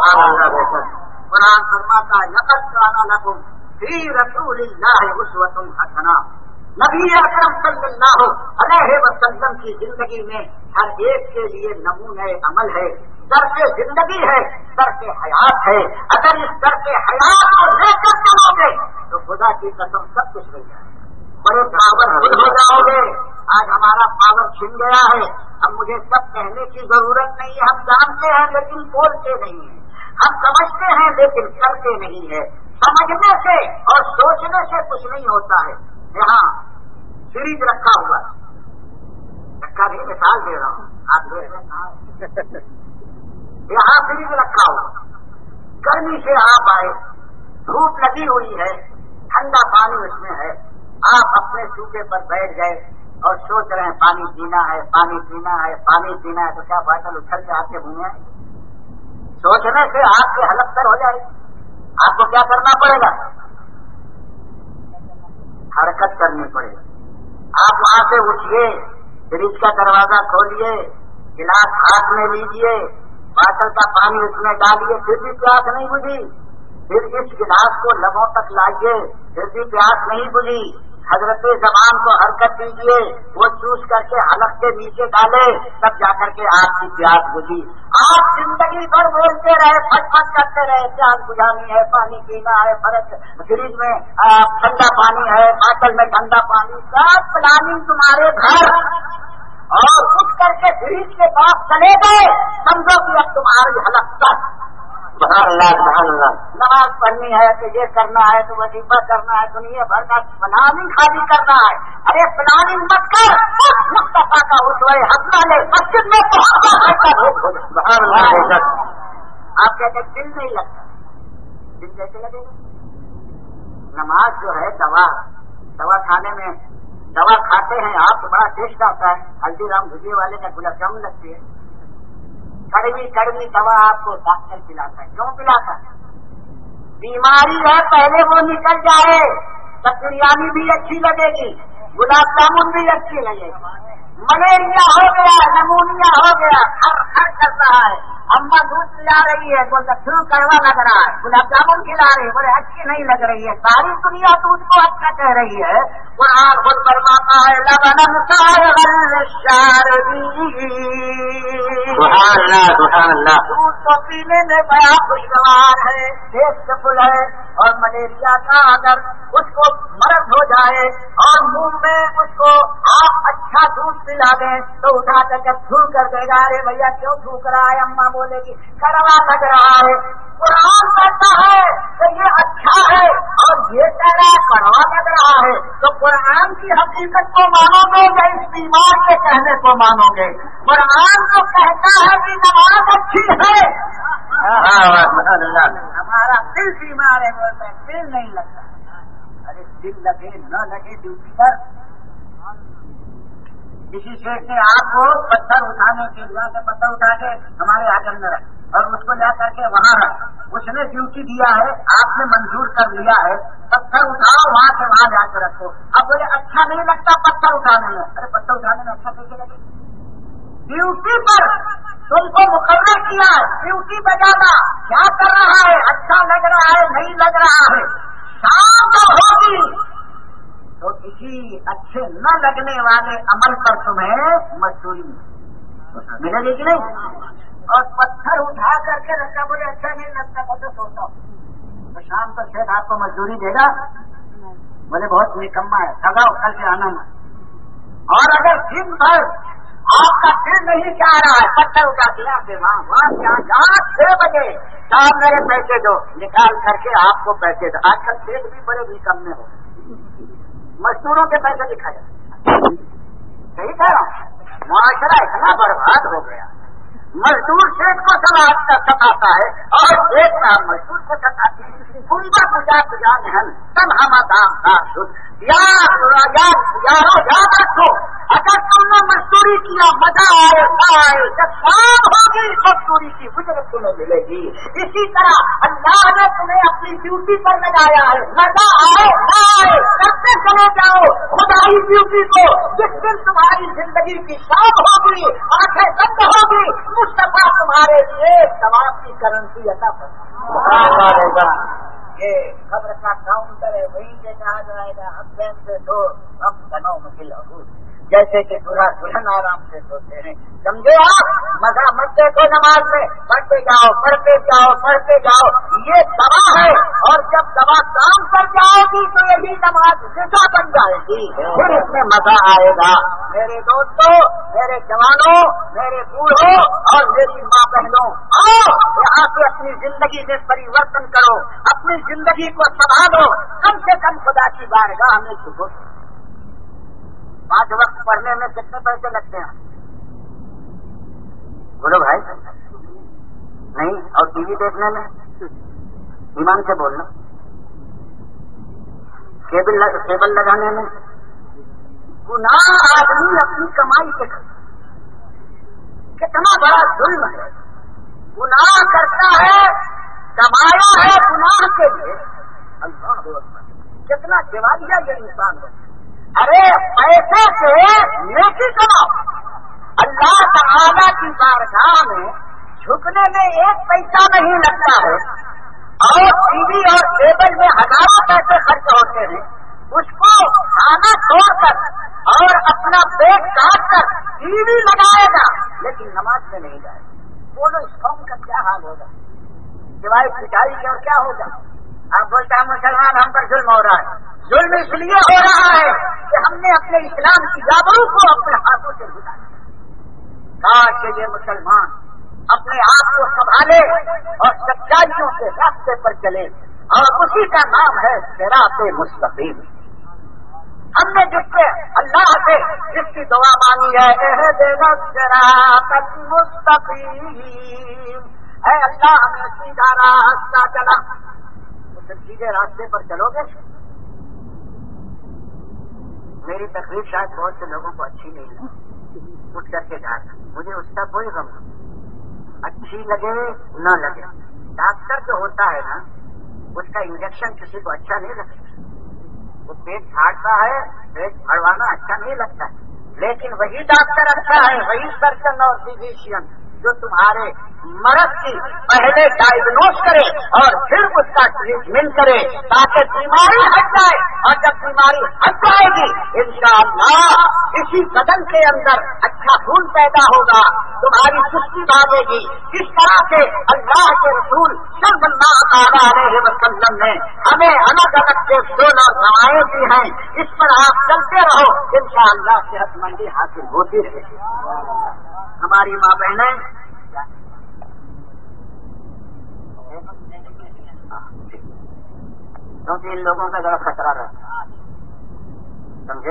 S1: قرآن فرماتا ہے لقد کان لکم فی رسول اللہ اسوۃ حسنہ. نبی اکرم صلی اللہ علیہ وسلم کی زندگی میں ہر ایک کے لیے نمونہ عمل ہے, درس زندگی ہے, درس حیات ہے. اگر اس درس حیات کو لے کر چلو گے تو خدا کی قسم سب کچھ مل جائے, بڑے پاور خود ہو جاؤ گے. آج ہمارا پاور چھن گیا ہے, اب مجھے سب کہنے کی ضرورت نہیں ہے. ہم جانتے ہیں لیکن بولتے نہیں ہیں, ہم سمجھتے ہیں لیکن کرتے نہیں ہے. سمجھنے سے اور سوچنے سے کچھ نہیں ہوتا ہے. یہاں فریج رکھا ہوا, رکھا نہیں مثال دے رہا ہوں, آپ دے رہے ہیں. یہاں فریج رکھا ہوا, گرمی سے آپ آئے, دھوپ لگی ہوئی ہے, ٹھنڈا پانی اس میں ہے, آپ اپنے سوکھے پر بیٹھ گئے اور سوچ رہے ہیں پانی پینا ہے, پانی پینا ہے, پانی پینا ہے. تو کیا باٹل اچھل کے آپ کے منہ میں سوچنے سے آپ کی حلق تر ہو جائے. آپ کو کیا کرنا پڑے گا؟ حرکت کرنی پڑے گی. آپ وہاں سے اٹھیے, فریج کا دروازہ کھولیے, گلاس ہاتھ میں لیجیے, باٹل کا پانی اس میں ڈالیے, پھر بھی پیاس نہیں بجھی, پھر اس گلاس کو لبوں تک لائیے, پھر بھی پیاس نہیں بجھی، حضرت زبان کو حرکت دیجیے، وہ چوس کر کے حلق کے نیچے ڈالے، تب جا کر کے آپ کی پیاس بجھی۔ آپ زندگی بھر بولتے رہے، پھٹ پھٹ کرتے رہے، پیاس بجھانی ہے، پانی پینا ہے، فرق فریج میں ٹھنڈا پانی ہے، بوتل میں ٹھنڈا پانی، سب پلاننگ تمہارے گھر، اور اٹھ کر کے فریج کے پاس چلے گئے، سمجھو کہ اب تمہاری حلق تک سبحان اللہ سبحان اللہ، نماز پڑھنی ہے تو یہ کرنا ہے تو وظیفہ کرنا ہے، دنیا بھر کا پلاننگ خالی کرنا ہے۔ ارے پلاننگ مت کر، مصطفیٰ کا اسوہ حسنہ لے، مسجد میں سبحان اللہ۔ آپ کہتے ہیں دل نہیں لگتا، دل کیسے لگے گا؟ نماز جو ہے دوا، دوا کھانے میں دوا کھاتے ہیں آپ تو بڑا ٹیسٹ آتا ہے، ہلدی رام بھجیے والے کا گلاب جامن لگتی ہے، کڑوی کڑوی دوا آپ کو ڈاکٹر پلاتا ہے، کیوں پلاتا ہے؟ بیماری ہے پہلے وہ نکل جائے، تب بریانی بھی اچھی لگے گی، گلاب جامن بھی اچھی لگے گی۔ ملیریا ہو گیا، نمونیا ہو گیا، ہر ہر کر رہا ہے، اما دودھ پلا رہی ہے، بولتا کیوں کڑوا لگ رہا ہے، گلاب جامن کھلا رہی ہے، بولے اچھی نہیں لگ رہی ہے، ساری دنیا دودھ کو اچھا کہہ رہی ہے۔ قرآن خود فرماتا ہے لبن سائغ الشاربین، سبحان اللہ سبحان اللہ، دودھ تو پینے میں بڑا خوشگوار ہے، ٹیسٹ فل ہے، اور ملیریا کا اگر اس کو مرض ہو جائے اور منہ میں اس کو آپ اچھا دودھ پلا دیں تو اٹھا کر کے تھوک کر دے گا، ارے بھیا کیوں تھوک رہا ہے، اماں بولے گی کڑوا لگ رہا ہے۔ قرآن کہتا ہے کہ یہ اچھا ہے اور یہ کہہ رہا ہے کڑوا لگ رہا ہے، تو قرآن کی حقیقت کو مانو گے یا اس بیمار کے کہنے کو مانو گے؟ قرآن تو کہتا ہے کہ نماز اچھی ہے، ہمارا دل بیمار ہے، بولتا ہے دل نہیں لگتا۔ ارے دل لگے نہ لگے ڈیوٹی پر، کسی شیخ نے آپ کو پتھر اٹھانے کے لیے سے پتھر اٹھا کے ہمارے آنگن میں رکھ اور اس کو جا کر کے وہاں رکھ، اس نے ڈیوٹی دیا ہے، آپ نے منظور کر لیا ہے، پتھر اٹھاؤ وہاں سے وہاں جا کے رکھو۔ اب مجھے اچھا نہیں لگتا پتھر اٹھانے میں، ارے پتھر اٹھانے میں اچھا کیسے لگے؟ ڈیوٹی پر تم کو مقرر کیا ہے، ڈیوٹی بجانا، کیا کر رہا ہے، اچھا لگ رہا ہے نہیں لگ رہا ہے، شام کو ہوگی تو کسی اچھے نہ لگنے والے عمل پر تمہیں مزدوری ملے گی کہ نہیں؟ اور پتھر اٹھا کر کے رکھا، بولے اچھا نہیں لگتا تو سوچتا تو شام کو شیخ آپ کو مزدوری دے گا، بولے بہت نکما ہے، سگاؤ کل سے آنا میں۔ اور اگر دن بھر آپ کا دل نہیں چاہ رہا ہے، پتھر اٹھا دیا وہاں وہاں جہاں چھ بجے صاحب میرے پیسے دو، نکال کر کے آپ کو پیسے دو۔ آج کل شیخ بھی بڑے بھی کم میں ہو، مزدوروں کے پیسے دکھا جائے، صحیح کہہ رہا ہوں، معاشرہ اتنا برباد ہو گیا، مزدور شیخ کو ستاتا ہے اور شیخ صاحب مزدور کو ستاتے ہیں، کنبا پوجا پوجا محل سب ہم دام کا یارو یاد رکھو، اگر تم نے مزدوری کیا مزہ آئے نہ آئے، جب شام ہوگی مزدوری کی اجرت تمہیں ملے گی۔ اسی طرح اللہ نے تمہیں اپنی ڈیوٹی پر لگایا ہے، مزہ آئے نہ آئے کرتے چلے جاؤ خدائی ڈیوٹی کو۔ جس دن تمہاری زندگی کی شام ہوگی، آنکھیں بند ہوگی، مصطفیٰ تمہارے لیے ثواب کی کرنسی عطا فرمائے گا۔ یہ خبر کا کاؤنٹر ہے، وہیں سے کہا جائے گا اب بین سے دو ہم بنو مکل حقوق، جیسے کہ پورا دلہن آرام سے سوتے ہیں، سمجھے آپ؟ مزہ مت دیکھو نماز میں، پڑھتے جاؤ پڑھتے جاؤ پڑھتے جاؤ، یہ دوا ہے، اور جب دوا کام کر جاؤ گی تو یہی نماز غذا بن جائے گی، پھر اس میں مزہ آئے گا۔ میرے دوستوں، میرے جوانوں، میرے بوڑھوں اور میری ماں بہنوں، آؤ یہاں سے اپنی زندگی میں پریورتن کرو، اپنی زندگی کو سنبھالو، کم سے کم خدا کی بارگاہ میں جھکو۔ پانچ وقت پڑھنے میں کتنے پیسے لگتے ہیں؟ بولو بھائی، نہیں؟ اور ٹی وی دیکھنے میں ایمان سے بولنا، کیبل کیبل لگانے میں، گناہ آدمی اپنی کمائی سے کرتا، کتنا بڑا ظلم ہے، گناہ کرتا ہے، کمایا ہے گناہ کے لیے، اللہ اکبر، کتنا دیوالیہ یہ انسان ہے۔ ارے پیسے سے نیکی کماؤ، اللہ تعالیٰ کی بارگاہ میں جھکنے میں ایک پیسہ نہیں لگتا ہے، اور ٹی وی اور ٹیبل میں ہزاروں پیسے خرچ ہوتے ہیں، اس کو کھانا چھوڑ کر اور اپنا پیٹ کاٹ کر ٹی وی لگائے گا لیکن نماز میں نہیں جائے گا، بولو اس قوم کا کیا حال ہوگا؟ سوائے پٹائی کے اور کیا ہوگا؟ آپ بولتا ہے مسلمان ہم پر ظلم ہو رہا ہے، ظلم اس لیے ہو رہا ہے کہ ہم نے اپنے اسلام کی جابرو کو اپنے ہاتھوں سے بھلا دیا۔ کاش کہ یہ مسلمان اپنے آپ کو سنبھالے اور سچائیوں کے راستے پر چلے، اور اسی کا نام ہے صراط مستقیم۔ ہم نے جس سے اللہ سے جس کی دعا مانگی ہے اہدنا الصراط المستقیم، اے اللہ ہمیں سیدھا راستہ چلا، تو سیدھے راستے پر چلو گے۔ میری تقریر شاید بہت سے لوگوں کو اچھی نہیں لگی، اٹھ کر کے جانا، مجھے اس کا کوئی غم نہیں، اچھی لگے نہ لگے۔ ڈاکٹر جو ہوتا ہے نا، اس کا انجیکشن کسی کو اچھا نہیں لگتا، وہ پیٹ پھاڑتا ہے، پیٹ پھڑوانا اچھا نہیں لگتا ہے، لیکن وہی ڈاکٹر اچھا ہے، وہی سرجن اور فزیشین جو تمہارے مرض کی پہلے ڈائگنوز کرے اور پھر اس کا ٹریٹمنٹ کرے تاکہ بیماری ہٹ جائے، اور جب بیماری ہٹ جائے گی انشاءاللہ اسی بدن کے اندر اچھا خون پیدا ہوگا، تمہاری سستی بھاگے گی۔ جس طرح سے اللہ کے رسول صلی اللہ علیہ وسلم نے ہمیں الگ الگ کیپسول اور دوائیں دی ہیں، اس پر آپ چلتے رہو، انشاءاللہ صحت مندی حاصل ہوتی رہے گی۔ ہماری ماں بہنیں کیونکہ ان لوگوں کا ذرا خطرہ رہتا ہے، سمجھے؟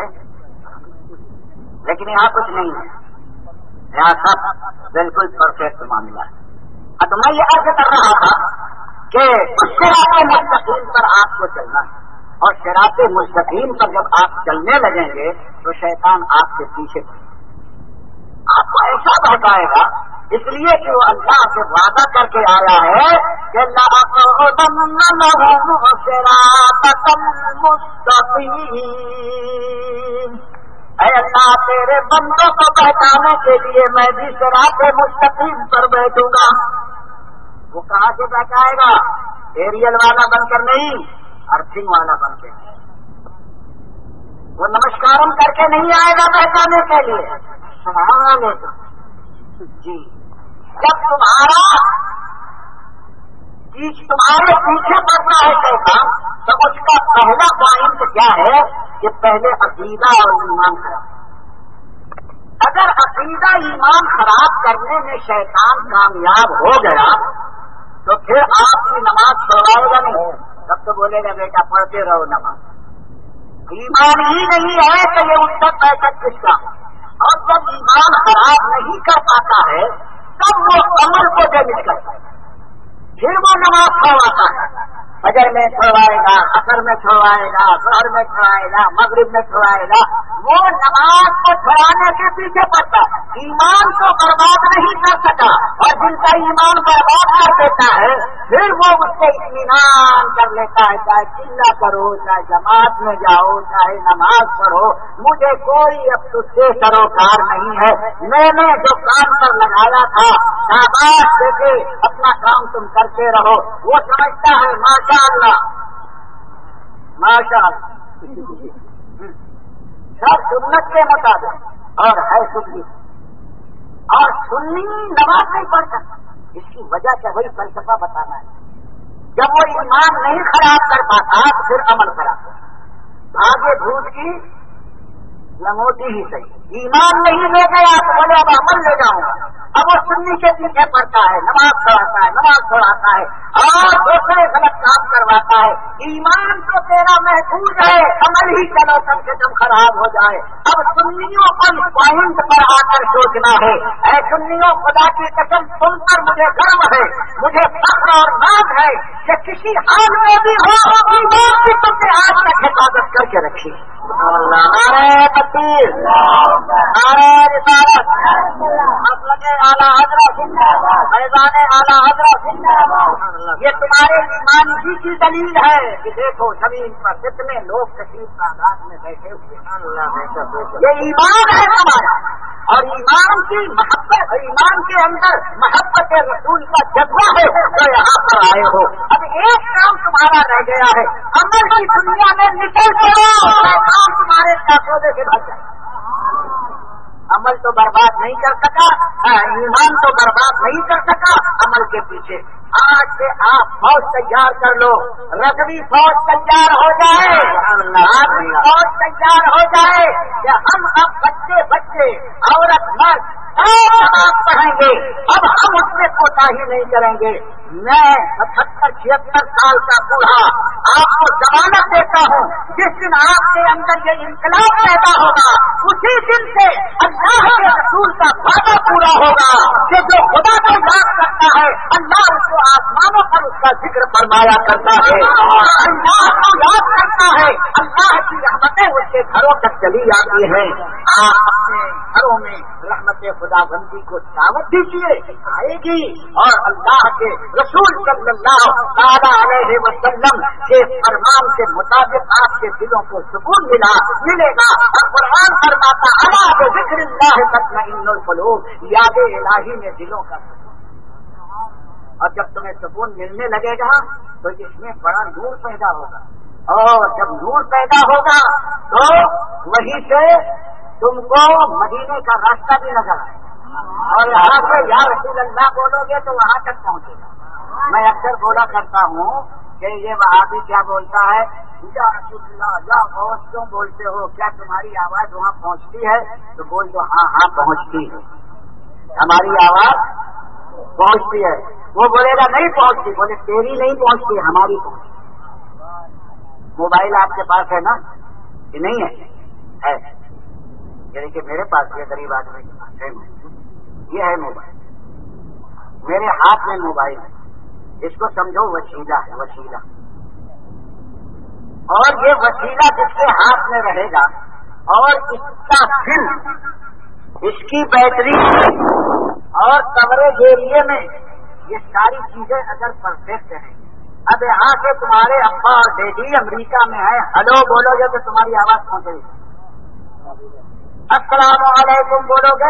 S1: لیکن یہاں کچھ نہیں ہے، یہاں سب بالکل پرفیکٹ معاملہ ہے۔ تو میں یہ عرض کر رہا تھا کہ اس صراط مستقیم پر آپ کو چلنا ہے، اور صراط مستقیم پر جب آپ چلنے لگیں گے تو شیطان آپ کے پیچھے آپ کو ایسا بہکائے گا، اس لیے کہ وہ اللہ سے وعدہ کر کے آیا ہے کہ لَأَقْعُدَنَّ لَهُمْ صِرَاطَكَ الْمُسْتَقِيمَ، اے اللہ تیرے بندوں کو بہکانے کے لیے میں بھی صراط مستقیم پر بیٹھوں گا۔ وہ کہاں سے بہکائے گا؟ ایریل والا بن کر نہیں، ارتھنگ والا بن کے۔ وہ نمسکارم کر کے نہیں آئے گا بہکانے کے لیے، سبحان اللہ جی۔ جب تمہارا تمہارے پیچھے پڑتا ہے شیطان تو اس کا پہلا پوائنٹ کیا ہے کہ پہلے عقیدہ اور ایمان خراب۔ اگر عقیدہ ایمان خراب کرنے میں شیطان کامیاب ہو گیا تو پھر آپ کی نماز چھوڑائے گا نہیں، تب تو بولے گا بیٹا پڑھتے رہو نماز۔ ایمان ہی نہیں ہے کہ یہ اس کا پیسہ کس کا، اور جب ایمان خراب نہیں کر پاتا ہے تب وہ عمل کو ڈیمیج کرتا ہے، پھر وہ نماز چھوڑواتا ہے، فجر میں چھوڑوائے گا، عصر میں چھوڑوائے گا، ظہر میں چھوڑائے گا، مغرب میں چھوڑائے گا، وہ نماز کو چھوڑانے کے پیچھے پڑتا ہے، ایمان کو برباد نہیں کر سکا، اور جن کا ایمان برباد کر دیتا ہے پھر وہ اس سے اطمینان کر لیتا ہے، چاہے چلا کرو، چاہے جماعت میں جاؤ، چاہے نماز پڑھو، مجھے کوئی اب تجھ سے سروکار نہیں ہے، میں نے جو کام پر لگایا تھا شاباش دیکھے اپنا کام تم کرتے رہو۔ وہ سمجھتا ہے ماشاء اللہ ماشاء اللہ سب سنت کے مطابق اور ہے سنی، اور سنی نماز نہیں پڑھتا، اس کی وجہ کیا؟ وہی فلسفہ بتانا ہے، جب وہ ایمان نہیں خراب کر پاتا تو پھر عمل خراب کرتا، آگے دودھ کی لنگوٹی ہی صحیح، ایمان نہیں لے گیا تو بولے اب عمل لے جاؤں گا، اب وہ سنی کے پیچھے پڑتا ہے، نماز چھوڑاتا ہے، نماز چھوڑاتا ہے اور دوسرے غلط کام کرواتا ہے۔ ایمان تو تیرا محفوظ ہے، عمل ہی چلو کم سے کم خراب ہو جائے۔ اب سنیوں پر پوائنٹ پر آ کر سوچنا ہے، اے سنیوں خدا کی قسم تم پر مجھے گرو ہے، مجھے فخر اور ناز ہے کہ کسی حال میں بھی ہو ایمان کی تم نے آج تک حفاظت کر کے رکھی۔ نعرہ تکبیر، نعرہ رسالت، مسلک اعلیٰ حضرت، فیضان اعلیٰ حضرت، یہ تمہارے ایمان ہی کی دلیل ہے کہ دیکھو زمین پر کتنے لوگ کثیر تعداد میں بیٹھے ہوئے، یہ ایمان ہے تمہارا۔ اور ایمان کی محبت، ایمان کے اندر محبت رسول کا جذبہ ہے تو یہاں پر آئے ہو. اب ایک کام تمہارا رہ گیا ہے، عمل کی دنیا میں نکل پڑو، کام تمہارے سودے سے بھر جائے. عمل تو برباد نہیں کر سکا، ایمان تو برباد نہیں کر سکا عمل کے پیچھے. آج سے آپ فوج تیار کر لو، رضوی فوج تیار ہو جائے، آدمی فوج تیار ہو جائے کہ ہم اب بچے بچے عورت مرد آپ پڑھیں گے، اب ہم اس میں کوتاہی نہیں کریں گے. میں پچہتر چھہتر سال کا بوڑھا آپ کو ضمانت دیتا ہوں، جس دن آپ کے اندر یہ انقلاب پیدا ہوگا اسی دن سے اللہ کے رسول کا وعدہ پورا ہوگا کہ جو خدا کو یاد کرتا ہے اللہ اس کو آسمانوں پر اس کا ذکر فرمایا کرتا ہے، اللہ کو یاد کرتا ہے اللہ کی رحمتیں اس کے گھروں تک چلی جاتی ہیں. آپ اپنے گھروں میں رحمت خدا بندی کو دعوت دیجیے، آئے گی، اور اللہ کے رسول صلی اللہ تعالی علیہ وسلم کے فرمان کے مطابق آپ کے دلوں کو سکون ملا ملے گا. اور قرآن فرماتا الا بذکر اللہ تطمئن القلوب، یاد الہی میں دلوں کا سکون. اور جب تمہیں سکون ملنے لگے گا تو اس میں بڑا نور پیدا ہوگا، اور جب نور پیدا ہوگا تو وہیں سے تم کو مدینے کا راستہ بھی نظر آئے، اور یہاں سے یا رسول اللہ بولو گے تو وہاں تک پہنچے گا. میں اکثر بولا کرتا ہوں کہ یہ وہابی کیا بولتا ہے، یا رسول اللہ یا بہت کیوں بولتے ہو، کیا تمہاری آواز وہاں پہنچتی ہے؟ تو بول دو ہاں ہاں پہنچتی ہے، ہماری آواز پہنچتی ہے. وہ بولے گا نہیں پہنچتی، بولے تیری نہیں پہنچتی ہماری پہنچتی. موبائل آپ کے پاس ہے نا کہ نہیں ہے؟ ہے، یعنی کہ میرے پاس یہ غریب آدمی کے پاس ہے، یہ ہے موبائل، میرے ہاتھ میں موبائل ہے. اس کو سمجھو وسیلہ ہے، وسیلہ. اور یہ وسیلہ جس کے ہاتھ میں رہے گا اور اس کا دل، اس کی بیٹری اور کوریج ایریے میں یہ ساری چیزیں اگر پرفیکٹ ہیں. اب یہاں سے تمہارے ابا اور بیٹی امریکہ میں ہے، ہلو بولو گے تو تمہاری آواز پہنچے گی. السلام علیکم بولو گے،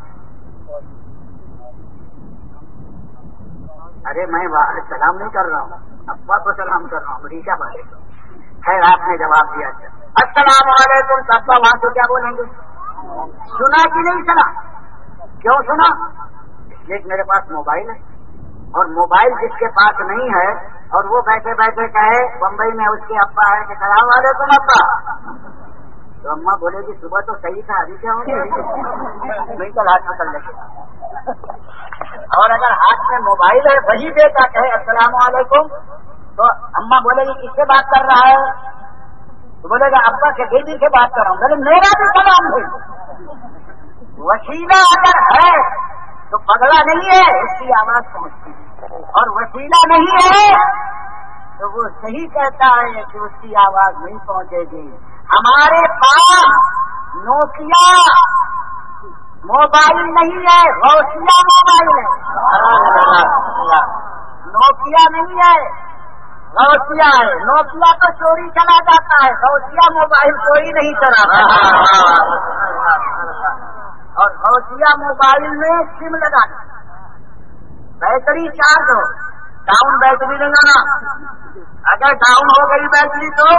S1: ارے میں سلام نہیں کر رہا ہوں، ابا کو سلام کر رہا ہوں، امریکہ والے کو. خیر آپ نے جواب دیا السلام علیکم، تو ابا وہاں سے کیا بولیں گے؟ سنا کہ نہیں سنا؟ کیوں سنا؟ اس لیے میرے پاس موبائل ہے، اور موبائل جس کے پاس نہیں ہے اور وہ بیٹھے بیٹھے کہے بمبئی میں اس کے ابا ہے کہ السلام علیکم ابا، تو اماں بولے گی صبح تو صحیح تھا، ابھی کیا ہوگا؟ نہیں کل ہاتھ پکڑ لے. اور اگر ہاتھ میں موبائل ہے وہی بیٹا کہے السلام علیکم تو اماں بولے گی کس سے بات کر رہا ہے؟ تو بولے گا ابا کے بیٹی سے بات کر رہا ہوں. بولے میرا بھی سلام ہے. وسیلہ اگر ہے تو پگلا نہیں ہے، اس کی آواز پہنچتی ہے، اور وسیلہ نہیں ہے تو وہ صحیح کہتا ہے کہ اس کی آواز نہیں پہنچے گی. ہمارے پاس نوکیا موبائل نہیں ہے، غوثیہ موبائل ہے. نوکیا نہیں ہے، غوثیہ ہے. نوکیا تو چوری چلا جاتا ہے، غوثیہ موبائل کوئی نہیں چلاتا. اور غوثیہ موبائل میں سم لگانا، بیٹری چارج ہو، ڈاؤن بیٹری لگانا. اگر ڈاؤن ہو گئی بیٹری تو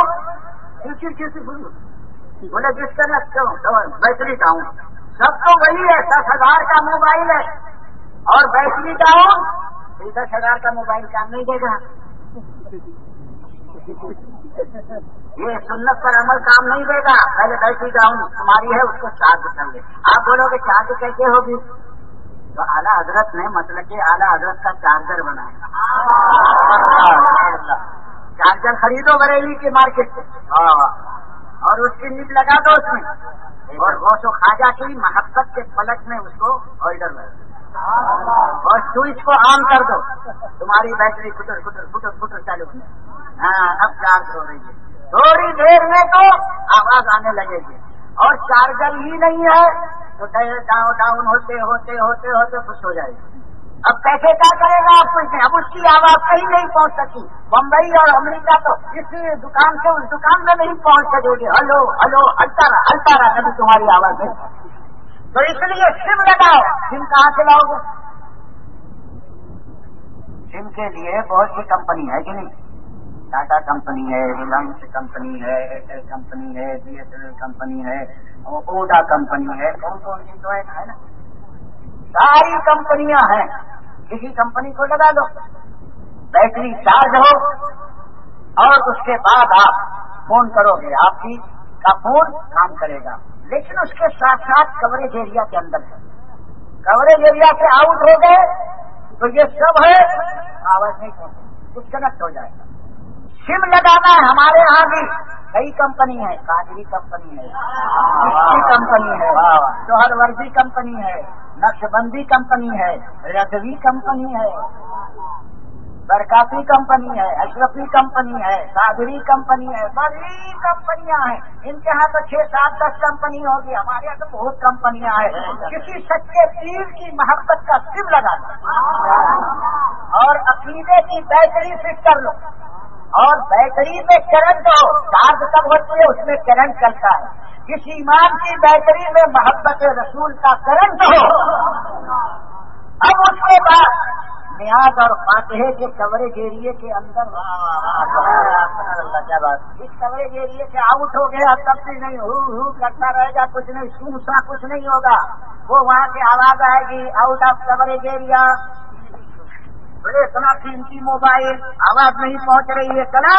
S1: بولے جس طرح بیٹری ڈاؤن. سب تو وہی ہے، دس ہزار کا موبائل ہے اور بیٹری ڈاؤن، دس ہزار کا موبائل کام نہیں دے گا. یہ سنت پر عمل کام نہیں دے گا. پہلے بیٹری ڈاؤن تمہاری ہے، اس کو چارج کر لے. آپ بولو گے چارج کیسے ہوگی؟ تو اعلیٰ حضرت نے مطلب کہ اعلیٰ حضرت کا چارجر بنایا. چارجر خریدو بریلی کی مارکیٹ سے اور اس کی نیب لگا دو اس میں، اور غوث و خواجہ کی محبت کے پلک میں اس کو ہولڈر میں اور سوئچ کو آن کر دو، تمہاری بیٹری فٹر فٹر فٹر فٹر چالو. ہاں اب چارج ہو رہی ہے. تھوڑی دیر میں تو آواز آنے لگے گی. اور چارجر ہی نہیں ہے تو ڈاؤن ڈاؤن ہوتے ہوتے ہوتے ہوتے خوش ہو جائے گی. اب کیسے کیا کرے گا آپ کو؟ اب اس کی آواز کہیں نہیں پہنچ سکی. بمبئی اور امریکہ تو اس دکان سے اس دکان میں نہیں پہنچ سکے گی. ہلو ہلو ہلتا رہا ہلتا رہا کبھی تمہاری آواز نہیں. تو اس لیے سم لگاؤ. سم کہاں سے لاؤ گے؟ سم کے لیے بہت سی کمپنی ہے کہ نہیں؟ ٹاٹا کمپنی ہے، ریلائنس کمپنی ہے، ایئرٹیل کمپنی ہے، B S N L company ہے، اوڈا کمپنی ہے. کون کون سی تو ہے نا؟ ساری کمپنیاں ہیں. کسی کمپنی کو لگا دو، بیٹری چارج ہو اور اس کے بعد آپ فون کرو گے، آپ کی کا فون کام کرے گا. لیکن اس کے ساتھ ساتھ کوریج ایریا کے اندر ہے. کوریج ایریا سے آؤٹ ہو گئے تو یہ سب ہے آواز نہیں پہنچے، کچھ کنیکٹ ہو جائے گا. سم لگانا ہے. ہمارے یہاں بھی کئی کمپنی ہے. قادری کمپنی ہے، کشتی کمپنی ہے، جوہر ورزی کمپنی ہے، نقش بندی کمپنی ہے، رضوی کمپنی ہے، برکاتی کمپنی ہے، اشرفی کمپنی ہے، قادری کمپنی ہے. بڑی کمپنیاں ہیں. ان کے ہاں تو چھ سات دس کمپنی ہوگی. ہمارے یہاں تو بہت کمپنیاں ہیں. کسی سچے پیر کی محبت کا سم لگانا اور عقیدے کی بیٹری فٹ کر لو. اور بیٹری میں کرنٹ ہو، چارج کب ہوتی ہے اس میں کرنٹ چلتا ہے. جس ایمان کی بیٹری میں محبت رسول کا کرنٹ ہو، اب اس کے بعد نیاز اور فاتحے کے کوریج ایریے کے اندر کیا بات، اس کوریج ایریے سے آؤٹ ہو گیا تب بھی نہیں، ہو ہو کرتا رہے گا، کچھ نہیں، سوسا کچھ نہیں ہوگا. وہ وہاں سے آواز آئے گی آؤٹ آف کوریج ایریا. بڑے اتنا قیمتی موبائل، آواز نہیں پہنچ رہی ہے، کلا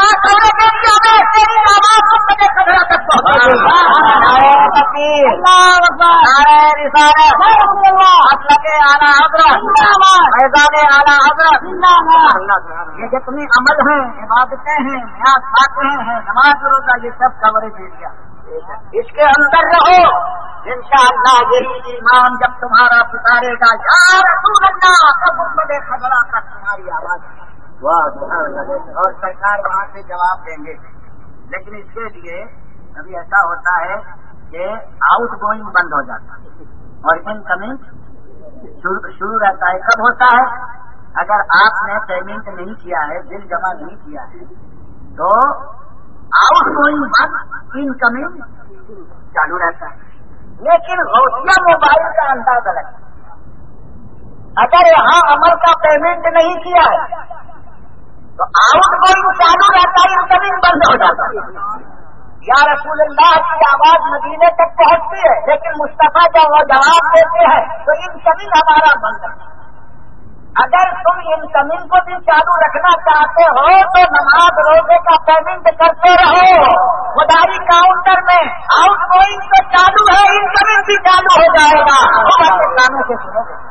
S1: یہ جتنے عمل ہیں، عبادتیں ہیں، نیاز پاتے ہیں، نماز روزہ، یہ سب کوریج ایریا. اس کے اندر رہو، انشاءاللہ یہی ایمان جب تمہارا پکارے گا یا رسول اللہ، تب بڑے خبرہ تک تمہاری آواز اور سرکار وہاں سے جواب دیں گے. لیکن اس کے لیے کبھی ایسا ہوتا ہے کہ آؤٹ گوئنگ بند ہو جاتا ہے اور ان کمنگ شروع رہتا ہے. کب ہوتا ہے؟ اگر آپ نے پیمنٹ نہیں کیا ہے، بل جمع نہیں کیا ہے تو آؤٹ گوئنگ بند، ان کمنگ چالو رہتا ہے. لیکن غوثیہ موبائل کا انداز الگ ہے. اگر یہاں عمل کا پیمنٹ نہیں کیا ہے تو آؤٹ گوئنگ چالو رہتا ہے، ان کمنگ بند ہو جاتا ہے. یا رسول اللہ کی آواز مدینے تک پہنچتی ہے، لیکن مصطفیٰ جب وہ جواب دیتے ہیں تو ان کمنگ ہمارا بند ہے. اگر تم ان کمنگ کو بھی چالو رکھنا چاہتے ہو تو نماز روزے کا پیمنٹ کرتے رہو. خدائی کاؤنٹر میں آؤٹ گوئنگ تو چالو ہے، ان کمنگ بھی چالو ہو جائے گا. کانوں سے سنو گے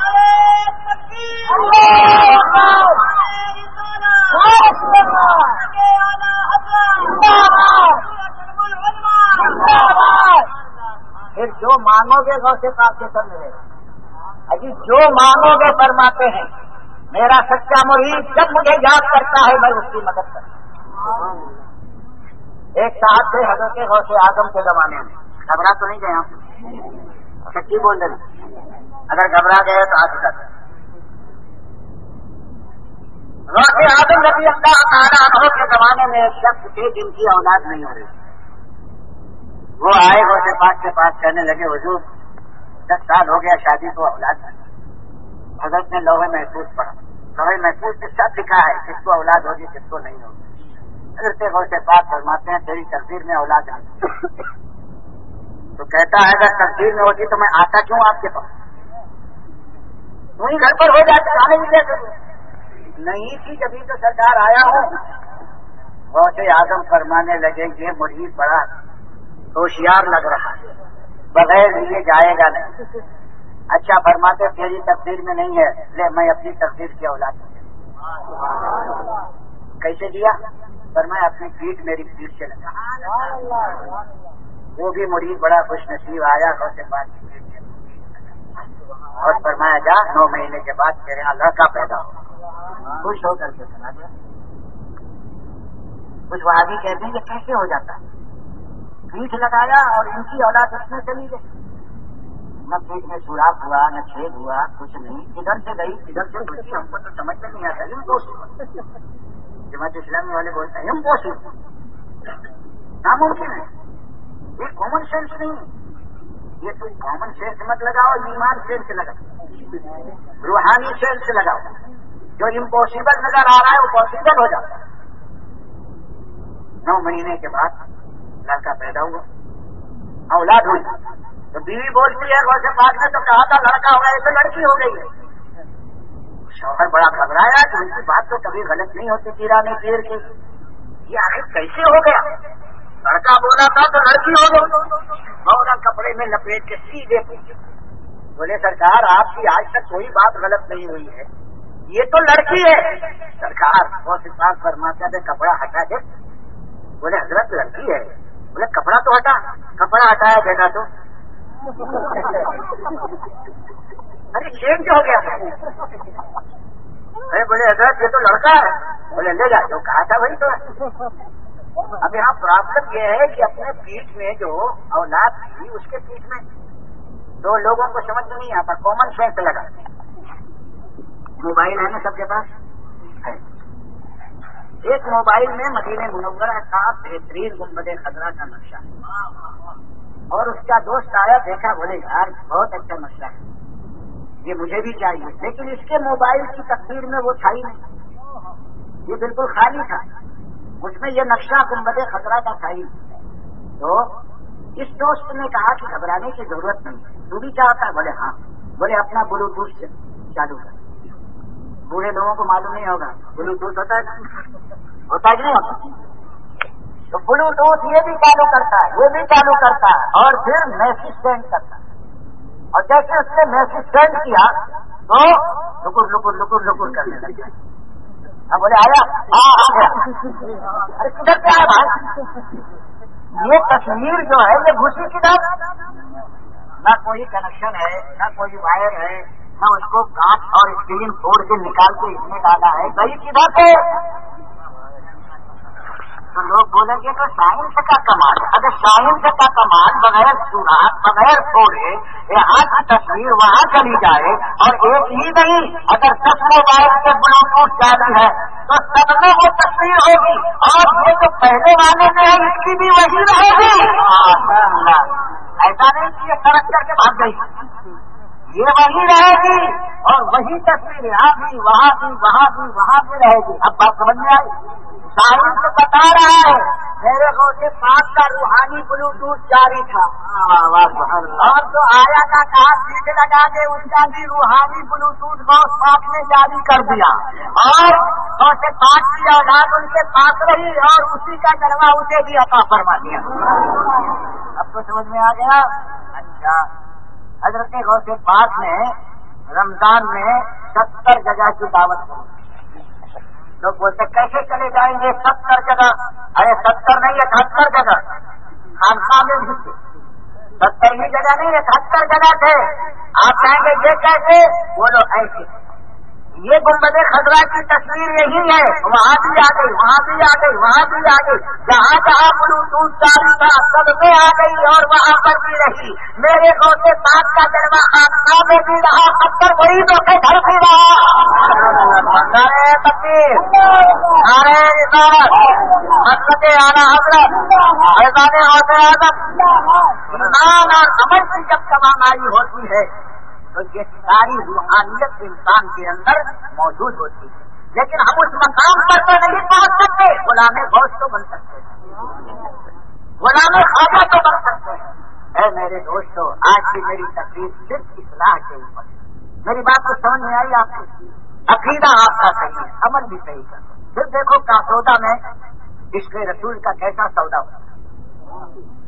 S1: پھر جو مانگو گے غوث پاک سے سب ملے گا. ابھی جو مانگو گے فرماتے ہیں میرا سچا مرید جب مجھے یاد کرتا ہے میں اس کی مدد کرتا ہوں. ایک صاحب تھے حضرت غوث اعظم کے زمانے میں. گھبرا تو نہیں گئے آپ؟ سچی بول رہے، اگر گھبرا گئے تو آج تک غوث اعظم رضی اللہ تعالیٰ عنہ کے زمانے میں ایک شخص تھے جن کی اولاد نہیں ہو رہی. وہ آئے غوث پاک کے پاس کہنے لگے حضور دس سال ہو گیا شادی کو اولاد نہیں. حضرت نے لوہے محفوظ پڑھا. لوہے محفوظ کے ساتھ لکھا ہے کس کو اولاد ہوگی کس کو نہیں ہوگی. حضرت غوث پاک فرماتے ہیں تیری تقدیر میں اولاد آئی. تو کہتا ہے اگر تقدیر میں ہوتی تو میں آتا کیوں آپ کے پاس؟ وہیں گھر پر ہو جاتا، آنے بھی کیسے نہیں تھی جبھی تو سرکار آیا ہوں. غوث اعظم فرمانے لگے یہ مرید بڑا ہوشیار لگ رہا ہے، بغیر لیے جائے گا نہیں. اچھا فرماتے تیری تقدیر میں نہیں ہے، لے میں اپنی تقدیر کی اولاد کیسے دیا؟ فرمایا اپنی پیٹ میری پیٹ سے لگا. وہ بھی مرید بڑا خوش نصیب آیا غوث پاک کی پیٹ سے اور فرمایا جا نو مہینے کے بعد تیرے یہاں لڑکا پیدا ہو. خوش ہو کر کے سنا دیا. کچھ وہابی کہتے ہیں کہ کیسے ہو جاتا ہے؟ پیٹ لگایا اور ان کی اولاد اس میں چلی گئی. نہ پیٹ میں سوراخ ہوا نہ چھید ہوا، کچھ نہیں. ادھر سے گئی ادھر سے گئی. ہم کو تو سمجھ میں نہیں آتا. جماعت اسلامی والے بولتے ہیں امپوسبل، ناممکن ہے. یہ کامن سینس نہیں. یہ تم کامن سینس مت لگاؤ، ایمان سینس لگاؤ، روحانی سینس لگاؤ. جو امپاسبل نظر آ رہا ہے وہ پاسبل ہو جاتا ہے. نو مہینے کے بعد لڑکا پیدا ہوا، اولاد ہوئی تو بیوی بولتی ہے غوث پاک نے تو کہا تھا لڑکا ہوگا، یہ تو لڑکی ہو گئی ہے. شوہر بڑا گھبرایا کہ ان کی بات تو کبھی غلط نہیں ہوتی پیرانے پیر کی، یہ آخر کیسے ہو گیا؟ لڑکا بولا تھا تو لڑکی ہو گئی. مولا کپڑے میں لپیٹ کے سیدھے پوچھے، بولے سرکار آپ کی آج تک کوئی بات غلط نہیں ہوئی ہے، یہ تو لڑکی ہے. سرکار غوث پاک فرماتا ہے کپڑا ہٹا دے. بولے حضرت لڑکی ہے. بولے کپڑا تو ہٹا. کپڑا ہٹایا بیٹا تو ارے چینج ہو گیا. ارے بولے حضرت یہ تو لڑکا ہے. بولے لے جا، جو کہا تھا وہی تو ہے. اب یہاں پرابلم یہ ہے کہ اپنے پیٹ میں جو اولاد تھی اس کے پیٹ میں دو لوگوں کو سمجھ میں نہیں آتا، کامن سینس لگا. موبائل ہے نا سب کے پاس ہے. ایک موبائل میں مدینہ منورہ کا بہترین گنبد خضرا کا نقشہ اور اس کا دوست آیا دیکھا، بولے یار بہت اچھا نقشہ ہے، یہ مجھے بھی چاہیے. لیکن اس کے موبائل کی تصویر میں وہ تھا ہی نہیں، یہ بالکل خالی تھا، اس میں یہ نقشہ گنبد خضرا کا تھا ہی. تو اس دوست نے کہا کہ گھبرانے کی ضرورت نہیں، تو بھی چاہتا ہے؟ بولے ہاں. بولے اپنا بلوٹوتھ چالو کر. بوڑھے لوگوں کو معلوم نہیں ہوگا بلوٹوتھ ہوتا ہے ہوتا ہے کہ نہیں ہوتا. تو بلوٹوتھ یہ بھی چالو کرتا ہے، یہ بھی چالو کرتا ہے اور پھر میسج سینڈ کرتا ہے. اور جیسے اس نے میسج سینڈ کیا تو لکر لکر لکر لکر کرنے لگ گیا. اب بولے آیا ہاں آ گیا. ارے کدھر کیا ہے بھائی؟ یہ تصویر جو ہے یہ گھسی کدھر؟ نہ کوئی کنیکشن ہے، نہ کوئی وائر ہے، نہ اس کو کاٹ اور اسکرین توڑ کے نکال کے اس میں ڈالا ہے. گئی کدھر سے؟ تو لوگ بولیں گے تو سائنس کا کمال. اگر سائنس کا کمال بغیر سوراخ بغیر توڑے یہاں کی تصویر وہاں چلی جائے اور ایک ہی نہیں اگر دس موبائل کے بلوٹوتھ جاری ہے تو سب میں وہ تصویر ہوگی اور یہ جو پہلے والے میں ہے اس کی بھی وہی رہے گی. ایسا نہیں کہ یہ سڑک کر کے بھاگ گئی، یہ وہی رہے گی اور وہی تصویر یہاں بھی وہاں بھی وہاں بھی وہاں بھی رہے گی. اب بات سمجھ میں آئی؟ سائنس بتا رہا ہے میرے غوث پاک کا روحانی بلوٹوتھ جاری تھا اور جو آیا کا کہا سیٹ لگا کے اس کا بھی روحانی بلوٹوتھ غوث پاک نے جاری کر دیا اور غوث پاک کی اولاد ان کے پاس رہی اور اسی کا جلوہ اسے بھی عطا فرما دیا. اب تو سمجھ میں آ گیا. اچھا حضرت غوث پاک نے رمضان میں ستر جگہ کی دعوت کی. لوگ بولتے کیسے چلے جائیں گے ستر جگہ؟ ارے ستر نہیں اٹھہتر جگہ خانقاہ میں گھسے. ستر ہی جگہ نہیں اٹھہتر جگہ تھے. آپ کہیں گے یہ کیسے؟ بولو ایسے. یہ گنبد خضرا کی تصویر یہی ہے، وہاں بھی آ گئی وہاں بھی آ گئی وہاں بھی آ گئی، جہاں جہاں بلوٹوتھ جاری تھا سب میں آ گئی اور وہاں پر بھی رہی. میرے غوث پاک کا جلوہ خانقاہ میں بھی رہا، ستر مریضوں کے گھر بھی رہا. نعرہ تکبیر، نعرہ رسالت، مسلک اعلیٰ حضرت، فیضان غوث اعظم. ایمان اور عمل کی جب توانائی ہوتی ہے تو یہ ساری روحانیت انسان کے اندر موجود ہوتی ہے. لیکن ہم اس مقام پر تو نہیں پہنچ سکتے. غلام غوث تو بن سکتے ہیں، غلام خواجہ تو بن سکتے ہیں. اے میرے دوستو، آج کی میری تقریر صرف اصلاح کے اوپر. میری بات کو سمجھ میں آئی آپ کو؟ عقیدہ آپ کا صحیح ہے، عمل بھی صحیح کر. پھر دیکھو کا سودا میں عشق رسول کا کیسا سودا ہو.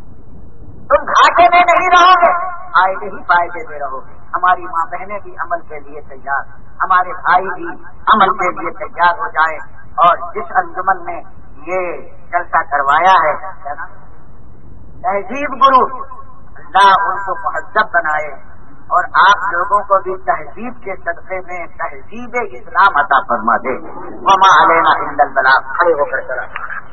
S1: تم گھاٹے میں نہیں رہو گے، فائدے ہی فائدے میں رہو گے. ہماری ماں بہنیں بھی عمل کے لیے تیار، ہمارے بھائی بھی عمل کے لیے تیار ہو جائیں. اور جس انجمن نے یہ جلسہ کروایا ہے تہذیب گرو، اللہ ان کو مہذب بنائے اور آپ لوگوں کو بھی تہذیب کے صدقے میں تہذیب اسلام عطا فرما دے. وما علینا الا البلاغ. کھڑے ہو کر چلا